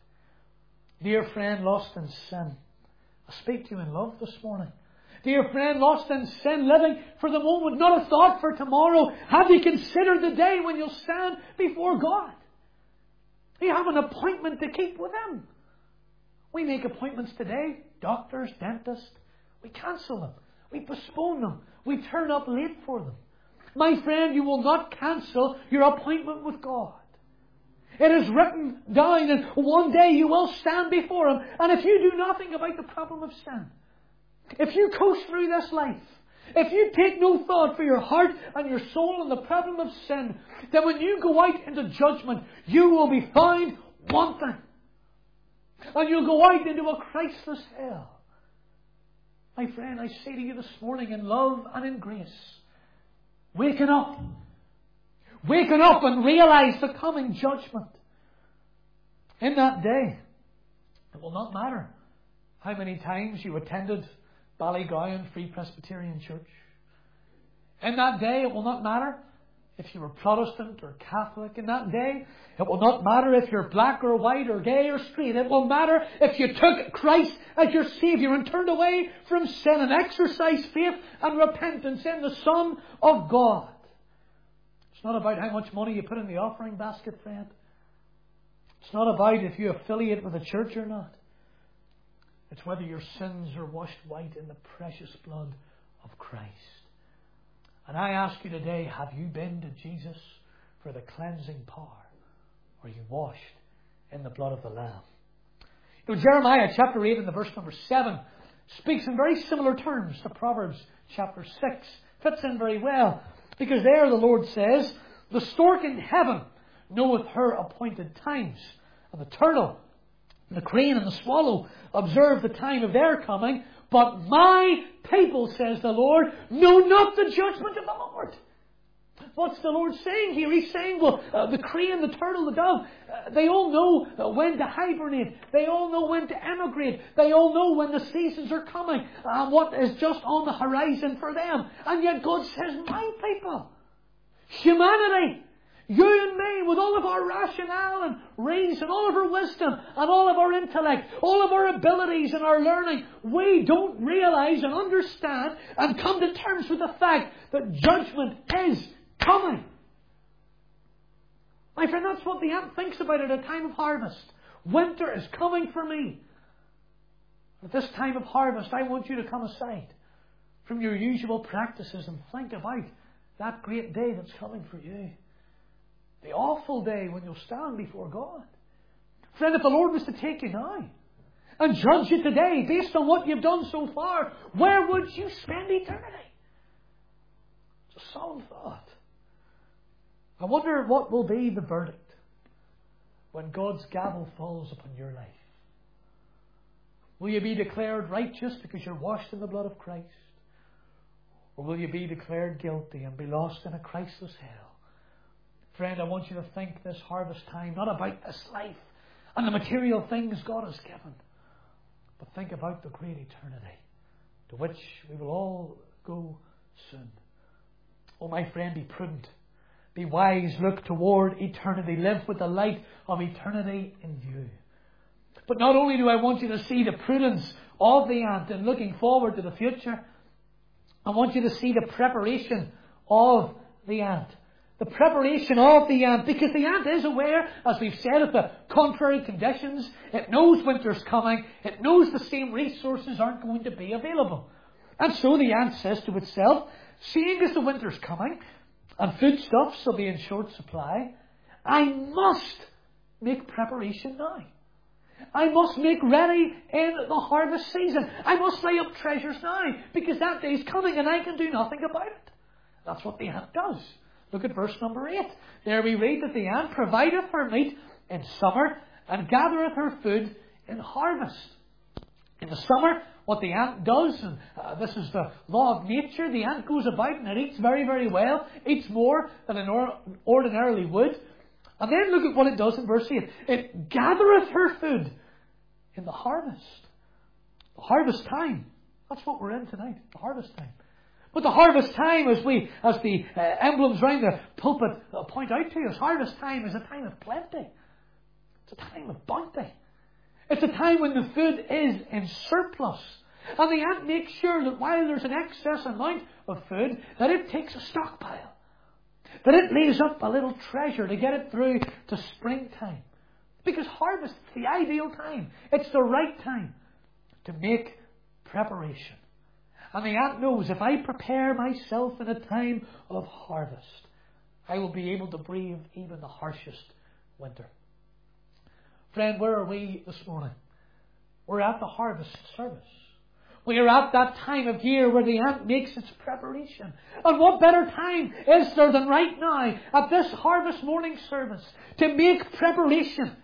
Dear friend, lost in sin, I speak to you in love this morning. Dear friend, lost in sin, living for the moment, not a thought for tomorrow. Have you considered the day when you'll stand before God? You have an appointment to keep with Him. We make appointments today, doctors, dentists. We cancel them. We postpone them. We turn up late for them. My friend, you will not cancel your appointment with God. It is written down, and one day you will stand before Him. And if you do nothing about the problem of sin, if you coast through this life, if you take no thought for your heart and your soul and the problem of sin, then when you go out into judgment, you will be found wanting. And you'll go out into a Christless hell. My friend, I say to you this morning in love and in grace, waken up. Waken up and realize the coming judgment. In that day, it will not matter how many times you attended Ballygowan Free Presbyterian Church. In that day, it will not matter if you were Protestant or Catholic. In that day, it will not matter if you're black or white or gay or straight. It will matter if you took Christ as your Saviour and turned away from sin and exercised faith and repentance in the Son of God. It's not about how much money you put in the offering basket, friend. It's not about if you affiliate with a church or not. It's whether your sins are washed white in the precious blood of Christ. And I ask you today, have you been to Jesus for the cleansing power? Or are you washed in the blood of the Lamb? You know, Jeremiah chapter eight and the verse number seven speaks in very similar terms to Proverbs chapter six. Fits in very well. Because there the Lord says, the stork in heaven knoweth her appointed times. And the turtle, the crane and the swallow observe the time of their coming. But my people, says the Lord, know not the judgment of the Lord. What's the Lord saying here? He's saying, well, uh, the crane, the turtle, the dove, uh, they all know uh, when to hibernate. They all know when to emigrate. They all know when the seasons are coming and uh, what is just on the horizon for them. And yet God says, my people, humanity, you and me, with all of our rationale and reason, all of our wisdom and all of our intellect, all of our abilities and our learning, we don't realize and understand and come to terms with the fact that judgment is coming. My friend, that's what the ant thinks about at a time of harvest. Winter is coming for me. At this time of harvest, I want you to come aside from your usual practices and think about that great day that's coming for you. The awful day when you'll stand before God. Friend, if the Lord was to take you now and judge you today based on what you've done so far, where would you spend eternity? It's a solemn thought. I wonder what will be the verdict when God's gavel falls upon your life. Will you be declared righteous because you're washed in the blood of Christ? Or will you be declared guilty and be lost in a Christless hell? Friend, I want you to think this harvest time not about this life and the material things God has given, but think about the great eternity to which we will all go soon. Oh, my friend, be prudent. Be wise. Look toward eternity. Live with the light of eternity in view. But not only do I want you to see the prudence of the ant and looking forward to the future, I want you to see the preparation of the ant. the preparation of the ant, because the ant is aware, as we've said, of the contrary conditions. It knows winter's coming. It knows the same resources aren't going to be available. And so the ant says to itself, seeing as the winter's coming and foodstuffs will be in short supply, I must make preparation now. I must make ready in the harvest season. I must lay up treasures now, because that day's coming and I can do nothing about it. That's what the ant does. Look at verse number eight. There we read that the ant provideth her meat in summer and gathereth her food in harvest. In the summer, what the ant does, and uh, this is the law of nature, the ant goes about and it eats very, very well, eats more than it or- ordinarily would. And then look at what it does in verse eight. It gathereth her food in the harvest. The harvest time. That's what we're in tonight, the harvest time. But the harvest time, as we, as the uh, emblems round the pulpit uh, point out to us, harvest time is a time of plenty. It's a time of bounty. It's a time when the food is in surplus. And the ant makes sure that while there's an excess amount of food, that it takes a stockpile. That it lays up a little treasure to get it through to springtime. Because harvest is the ideal time. It's the right time to make preparation. And the ant knows, if I prepare myself in a time of harvest, I will be able to brave even the harshest winter. Friend, where are we this morning? We're at the harvest service. We are at that time of year where the ant makes its preparation. And what better time is there than right now, at this harvest morning service, to make preparation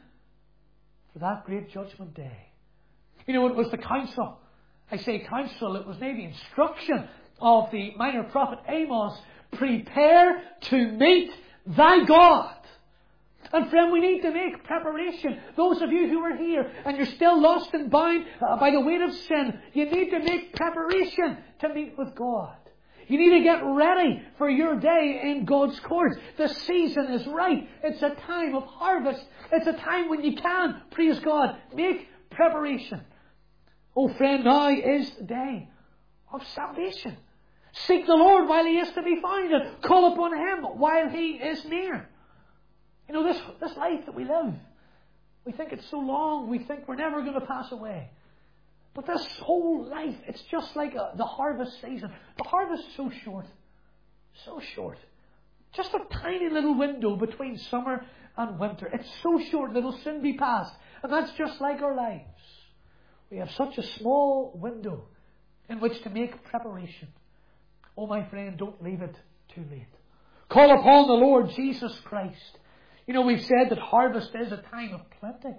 for that great judgment day? You know, it was the counsel. I say counsel, it was maybe instruction of the minor prophet Amos. Prepare to meet thy God. And friend, we need to make preparation. Those of you who are here and you're still lost and bound uh, by the weight of sin, you need to make preparation to meet with God. You need to get ready for your day in God's court. The season is right. It's a time of harvest. It's a time when you can, praise God, make preparation. Oh friend, now is the day of salvation. Seek the Lord while He is to be found, and call upon Him while He is near. You know, this, this life that we live, we think it's so long, we think we're never going to pass away. But this whole life, it's just like a, the harvest season. The harvest is so short. So short. Just a tiny little window between summer and winter. It's so short that it'll soon be past. And that's just like our lives. We have such a small window in which to make preparation. Oh, my friend, don't leave it too late. Call upon the Lord Jesus Christ. You know, we've said that harvest is a time of plenty.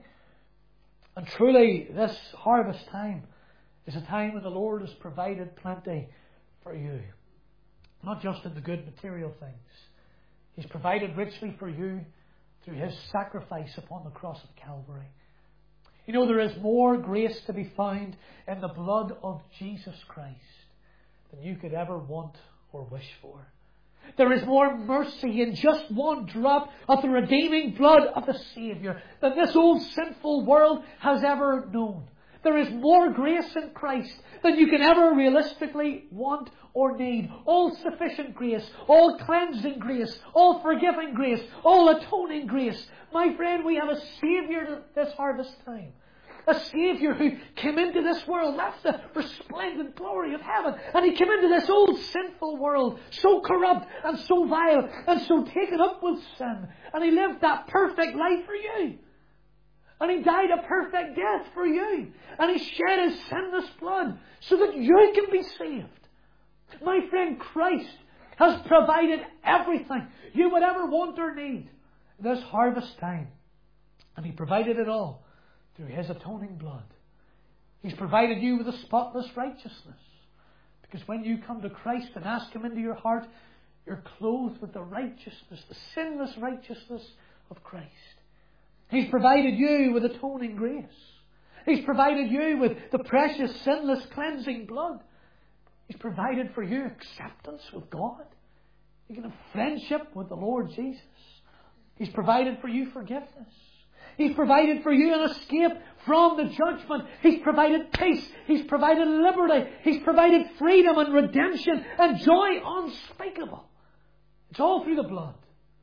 And truly, this harvest time is a time when the Lord has provided plenty for you. Not just in the good material things. He's provided richly for you through His sacrifice upon the cross of Calvary. You know, there is more grace to be found in the blood of Jesus Christ than you could ever want or wish for. There is more mercy in just one drop of the redeeming blood of the Saviour than this old sinful world has ever known. There is more grace in Christ than you can ever realistically want or need. All sufficient grace, all cleansing grace, all forgiving grace, all atoning grace. My friend, we have a Saviour this harvest time. A Saviour who came into this world. That's the resplendent glory of heaven. And He came into this old sinful world, so corrupt and so vile and so taken up with sin. And He lived that perfect life for you. And He died a perfect death for you. And He shed His sinless blood so that you can be saved. My friend, Christ has provided everything you would ever want or need this harvest time. And He provided it all through His atoning blood. He's provided you with a spotless righteousness. Because when you come to Christ and ask Him into your heart, you're clothed with the righteousness, the sinless righteousness of Christ. He's provided you with atoning grace. He's provided you with the precious, sinless, cleansing blood. He's provided for you acceptance with God. You can have friendship with the Lord Jesus. He's provided for you forgiveness. He's provided for you an escape from the judgment. He's provided peace. He's provided liberty. He's provided freedom and redemption and joy unspeakable. It's all through the blood.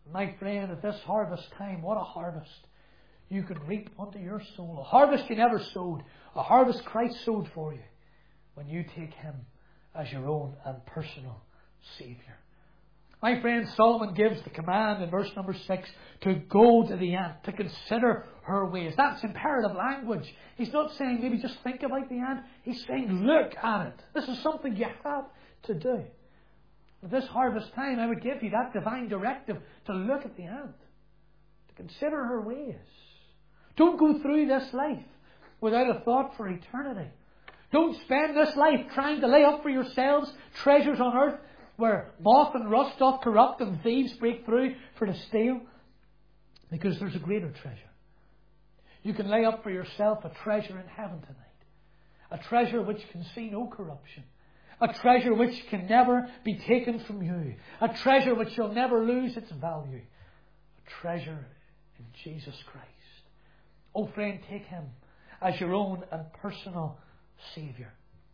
My friend, at this harvest time, what a harvest you can reap unto your soul. A harvest you never sowed. A harvest Christ sowed for you when you take Him as your own and personal Saviour. My friend, Solomon gives the command in verse number six to go to the ant, to consider her ways. That's imperative language. He's not saying maybe just think about the ant. He's saying look at it. This is something you have to do. At this harvest time, I would give you that divine directive to look at the ant, to consider her ways. Don't go through this life without a thought for eternity. Don't spend this life trying to lay up for yourselves treasures on earth where moth and rust doth corrupt and thieves break through for to steal. Because there's a greater treasure. You can lay up for yourself a treasure in heaven tonight. A treasure which can see no corruption. A treasure which can never be taken from you. A treasure which shall never lose its value. A treasure in Jesus Christ. Oh friend, take Him as your own and personal Saviour.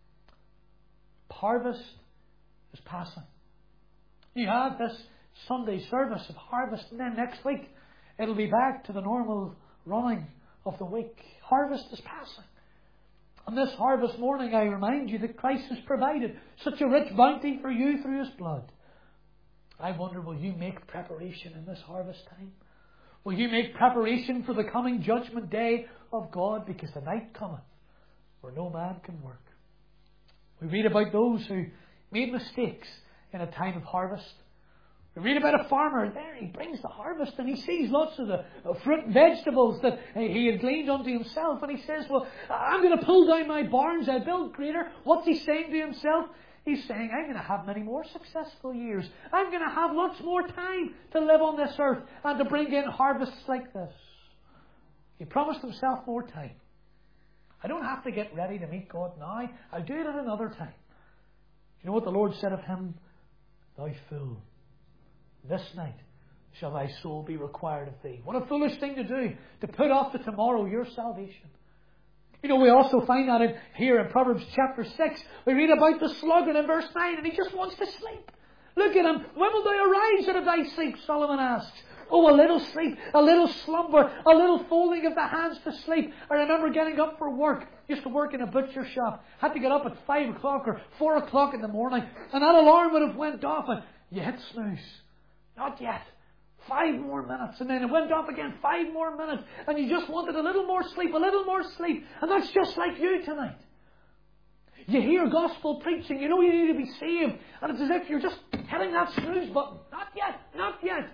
Harvest is passing. You have this Sunday service of harvest, and then next week it'll be back to the normal running of the week. Harvest is passing. On this harvest morning, I remind you that Christ has provided such a rich bounty for you through His blood. I wonder, will you make preparation in this harvest time? Will you make preparation for the coming judgment day of God? Because the night cometh where no man can work. We read about those who made mistakes in a time of harvest. We read about a farmer there. He brings the harvest and he sees lots of the uh, fruit and vegetables that uh, he had gleaned unto himself. And he says, well, I'm going to pull down my barns. I'll build greater. What's he saying to himself? He's saying, I'm going to have many more successful years. I'm going to have lots more time to live on this earth and to bring in harvests like this. He promised himself more time. I don't have to get ready to meet God now. I'll do it at another time. You know what the Lord said of him? Thou fool, this night shall thy soul be required of thee. What a foolish thing to do, to put off to tomorrow your salvation. You know, we also find that in, here in Proverbs chapter six. We read about the sluggard in verse nine, and he just wants to sleep. Look at him. When will thou arise out of thy sleep? Solomon asks. Oh, a little sleep, a little slumber, a little folding of the hands to sleep. I remember getting up for work. Used to work in a butcher shop. Had to get up at five o'clock or four o'clock in the morning. And that alarm would have went off and you hit snooze. Not yet. Five more minutes. And then it went off again. Five more minutes. And you just wanted a little more sleep, a little more sleep. And that's just like you tonight. You hear gospel preaching. You know you need to be saved. And it's as if you're just hitting that snooze button. Not yet. Not yet.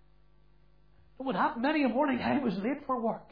It would happen many a morning. I was late for work.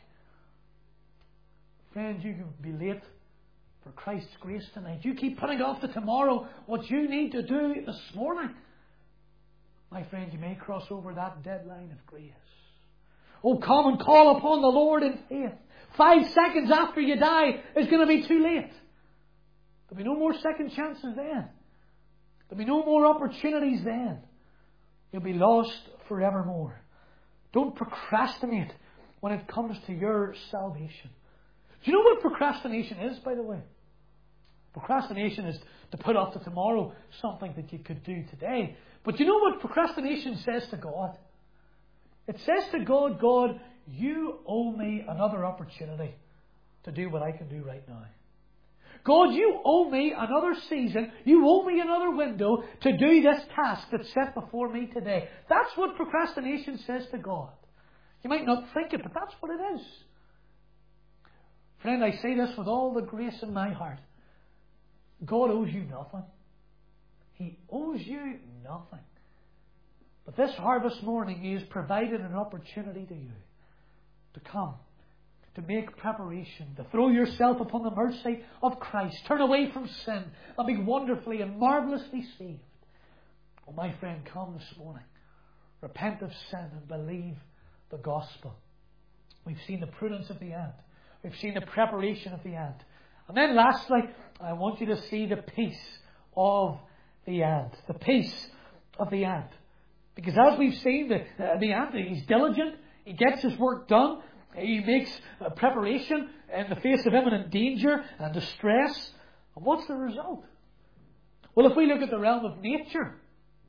Friends, you can be late for Christ's grace tonight. You keep putting off to tomorrow what you need to do this morning. My friend, you may cross over that deadline of grace. Oh, come and call upon the Lord in faith. Five seconds after you die is going to be too late. There'll be no more second chances then. There'll be no more opportunities then. You'll be lost forevermore. Don't procrastinate when it comes to your salvation. Do you know what procrastination is, by the way? Procrastination is to put off to tomorrow something that you could do today. But you know what procrastination says to God? It says to God, God, you owe me another opportunity to do what I can do right now. God, you owe me another season. You owe me another window to do this task that's set before me today. That's what procrastination says to God. You might not think it, but that's what it is. Friend, I say this with all the grace in my heart. God owes you nothing. He owes you nothing. But this harvest morning, He has provided an opportunity to you to come, to make preparation, to throw yourself upon the mercy of Christ, turn away from sin, and be wonderfully and marvellously saved. Oh, my friend, come this morning. Repent of sin and believe the gospel. We've seen the prudence of the ant. We've seen the preparation of the ant. And then lastly, I want you to see the peace of the ant. The peace of the ant. Because as we've seen, the, uh, the ant, he's diligent. He gets his work done. He makes uh, preparation in the face of imminent danger and distress. And what's the result? Well, if we look at the realm of nature,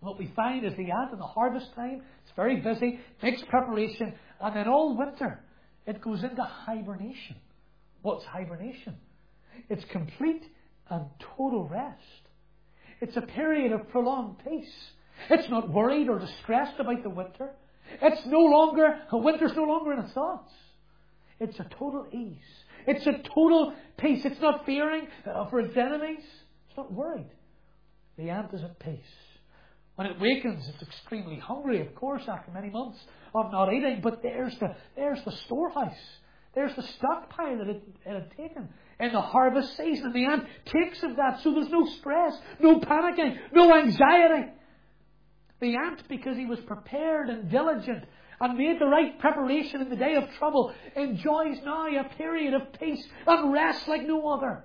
What we find is the ant in the harvest time, it's very busy, makes preparation, and then all winter it goes into hibernation. What's hibernation? It's complete and total rest. It's a period of prolonged peace. It's not worried or distressed about the winter. It's no longer, winter's no longer in its thoughts. It's a total ease. It's a total peace. It's not fearing for its enemies. It's not worried. The ant is at peace. When it wakens, it's extremely hungry, of course, after many months of not eating. But there's the, there's the storehouse. There's the stockpile that it, it had taken in the harvest season. And the ant takes of that, so there's no stress, no panicking, no anxiety. The ant, because he was prepared and diligent and made the right preparation in the day of trouble, enjoys now a period of peace and rest like no other.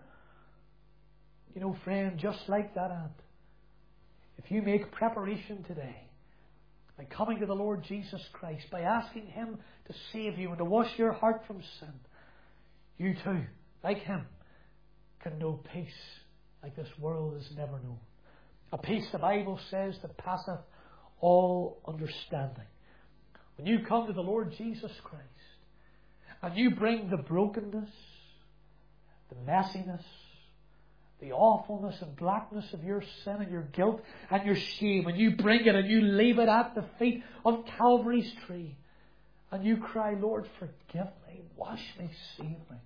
You know, friend, just like that ant, if you make preparation today by coming to the Lord Jesus Christ, by asking Him to save you and to wash your heart from sin, you too, like Him, can know peace like this world has never known. A peace, the Bible says, that passeth all understanding. When you come to the Lord Jesus Christ and you bring the brokenness, the messiness, the awfulness and blackness of your sin and your guilt and your shame, and you bring it and you leave it at the feet of Calvary's tree, and you cry, Lord, forgive me, wash me, save me,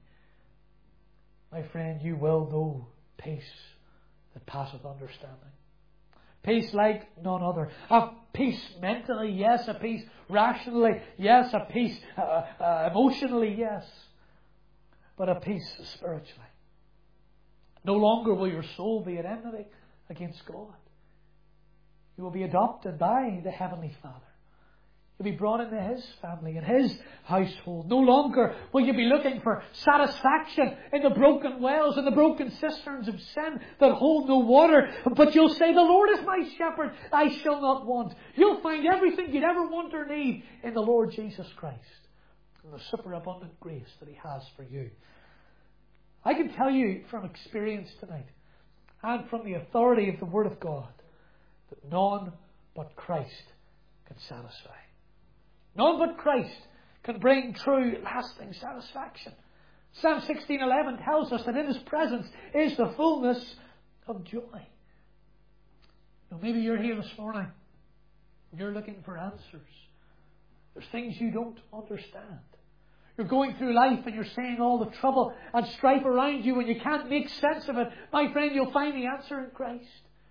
my friend, you will know peace that passeth understanding. Peace like none other. A peace mentally, yes. A peace rationally, yes. A peace uh, uh, emotionally, yes. But a peace spiritually. No longer will your soul be at enmity against God. You will be adopted by the Heavenly Father. You'll be brought into His family and His household. No longer will you be looking for satisfaction in the broken wells and the broken cisterns of sin that hold no water. But you'll say, the Lord is my shepherd, I shall not want. You'll find everything you'd ever want or need in the Lord Jesus Christ and the superabundant grace that He has for you. I can tell you from experience tonight and from the authority of the Word of God that none but Christ can satisfy. None but Christ can bring true, lasting satisfaction. Psalm sixteen eleven tells us that in His presence is the fullness of joy. Now, maybe you're here this morning and you're looking for answers. There's things you don't understand. You're going through life and you're seeing all the trouble and strife around you and you can't make sense of it. My friend, you'll find the answer in Christ.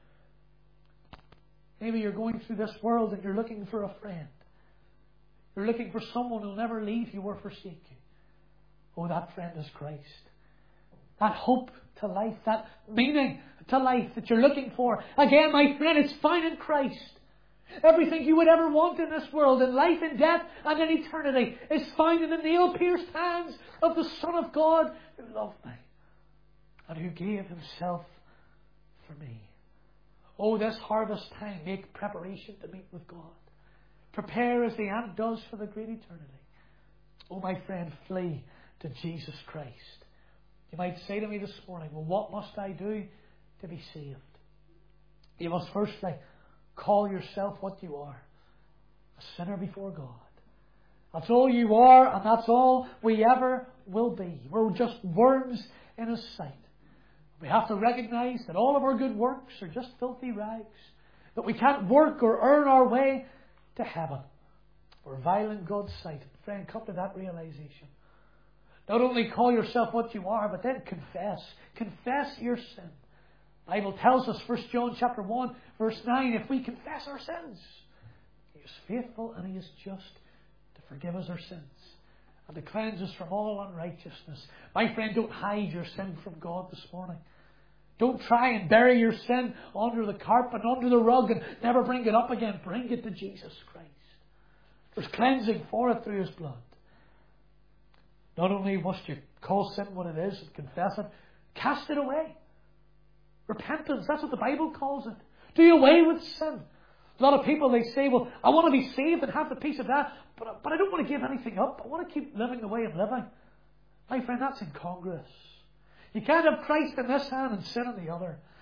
Maybe you're going through this world and you're looking for a friend. You're looking for someone who'll never leave you or forsake you. Oh, that friend is Christ. That hope to life, that meaning to life that you're looking for. Again, my friend, it's found in Christ. Everything you would ever want in this world, in life, in death, and in eternity, is found in the nail-pierced hands of the Son of God who loved me and who gave Himself for me. Oh, this harvest time, make preparation to meet with God. Prepare as the ant does for the great eternity. Oh, my friend, flee to Jesus Christ. You might say to me this morning, well, what must I do to be saved? You must firstly call yourself what you are, a sinner before God. That's all you are, and that's all we ever will be. We're just worms in His sight. We have to recognize that all of our good works are just filthy rags, that we can't work or earn our way to heaven. We're vile in God's sight. Friend, come to that realization. Not only call yourself what you are, but then confess. Confess your sin. The Bible tells us, First John chapter one, verse nine, if we confess our sins, He is faithful and He is just to forgive us our sins and to cleanse us from all unrighteousness. My friend, don't hide your sin from God this morning. Don't try and bury your sin under the carpet, under the rug, and never bring it up again. Bring it to Jesus Christ. There's cleansing for it through His blood. Not only must you call sin what it is and confess it, cast it away. Repentance, that's what the Bible calls it. Do away with sin. A lot of people, they say, well, I want to be saved and have the peace of that, but, but I don't want to give anything up. I want to keep living the way I'm living. My friend, that's incongruous. You can't have Christ in this hand and sin in the other.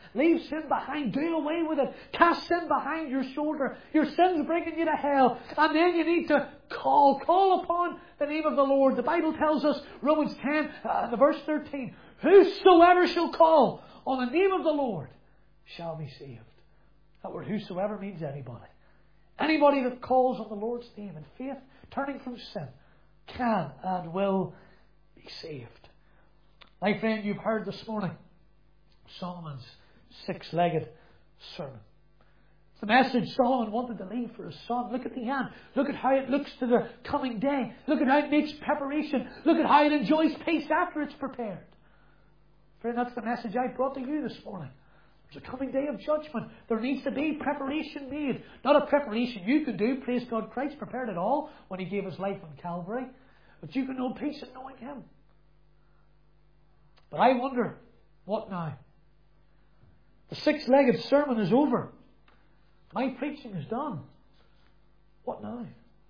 Leave sin behind. Do away with it. Cast sin behind your shoulder. Your sin's bringing you to hell. And then you need to call. Call upon the name of the Lord. The Bible tells us, Romans ten, uh, the verse thirteen, whosoever shall call on the name of the Lord shall be saved. That word whosoever means anybody. Anybody that calls on the Lord's name in faith, turning from sin, can and will be saved. My friend, you've heard this morning Solomon's six-legged sermon. The message Solomon wanted to leave for his son. Look at the end. Look at how it looks to the coming day. Look at how it makes preparation. Look at how it enjoys peace after it's prepared. Friend, that's the message I brought to you this morning. There's a coming day of judgment. There needs to be preparation made. Not a preparation you can do. Praise God, Christ prepared it all when He gave His life on Calvary. But you can know peace in knowing Him. But I wonder, what now? The six-legged sermon is over. My preaching is done. What now?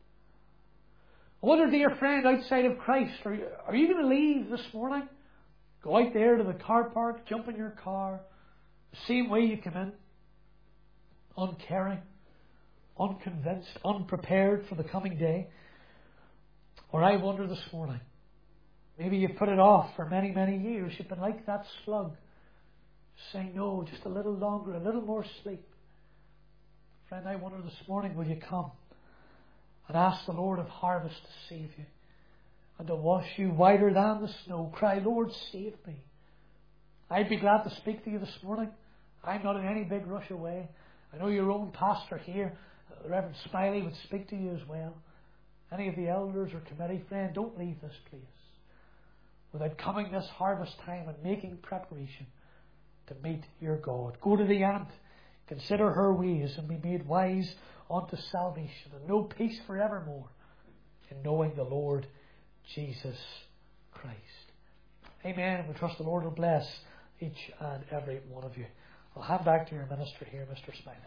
I wonder, dear friend, outside of Christ, are you, are you going to leave this morning? Go out there to the car park, jump in your car, the same way you came in, uncaring, unconvinced, unprepared for the coming day? Or I wonder this morning, maybe you've put it off for many, many years. You've been like that slug, saying, no, just a little longer, a little more sleep. Friend, I wonder this morning, will you come and ask the Lord of harvest to save you and to wash you whiter than the snow? Cry, Lord, save me. I'd be glad to speak to you this morning. I'm not in any big rush away. I know your own pastor here, the Reverend Smiley, would speak to you as well. Any of the elders or committee, friend, don't leave this place without coming this harvest time and making preparation to meet your God. Go to the ant, consider her ways, and be made wise unto salvation, and know peace forevermore in knowing the Lord Jesus Christ. Amen. We trust the Lord will bless each and every one of you. I'll hand back to your minister here, Mister Smiley.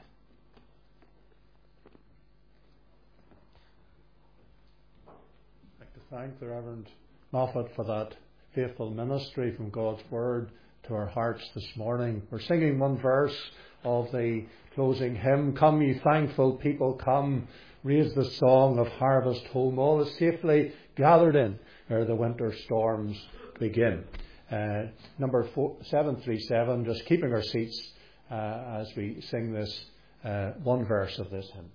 I'd like to thank the Reverend Moffat for that faithful ministry from God's Word to our hearts this morning. We're singing one verse of the closing hymn, Come ye thankful people, come, raise the song of harvest home, all is safely gathered in ere the winter storms begin. Uh, number four, seven three seven, just keeping our seats uh, as we sing this uh, one verse of this hymn.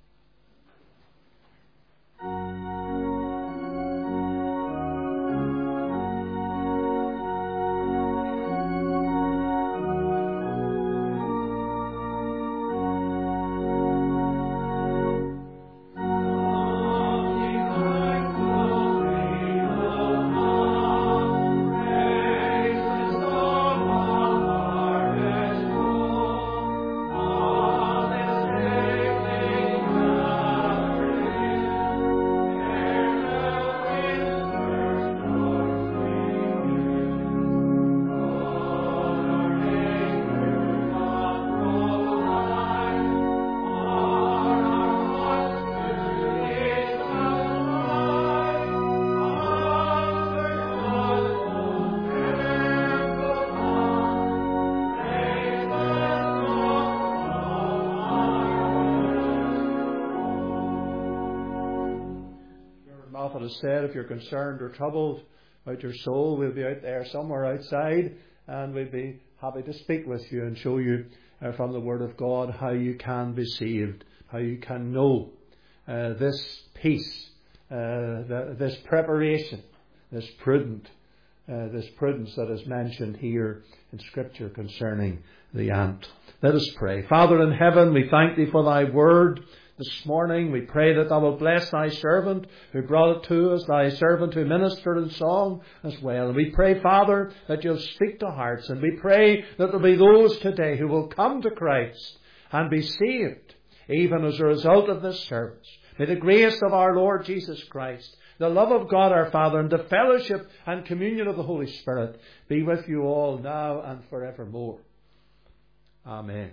Said, if you're concerned or troubled about your soul, we'll be out there somewhere outside, and we'll be happy to speak with you and show you uh, from the Word of God how you can be saved, how you can know uh, this peace, uh, the, this preparation, this prudent, uh, this prudence that is mentioned here in Scripture concerning the ant. Let us pray. Father in heaven, we thank Thee for Thy Word. This morning we pray that Thou will bless Thy servant who brought it to us, Thy servant who ministered in song as well. And we pray, Father, that You'll speak to hearts. And we pray that there will be those today who will come to Christ and be saved, even as a result of this service. May the grace of our Lord Jesus Christ, the love of God our Father, and the fellowship and communion of the Holy Spirit be with you all now and forevermore. Amen.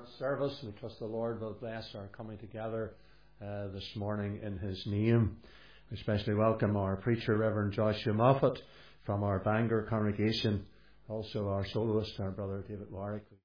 service. We trust the Lord will bless our coming together uh, this morning in His name. We especially welcome our preacher, Reverend Joshua Moffat, from our Bangor congregation. Also our soloist, our brother David Warwick.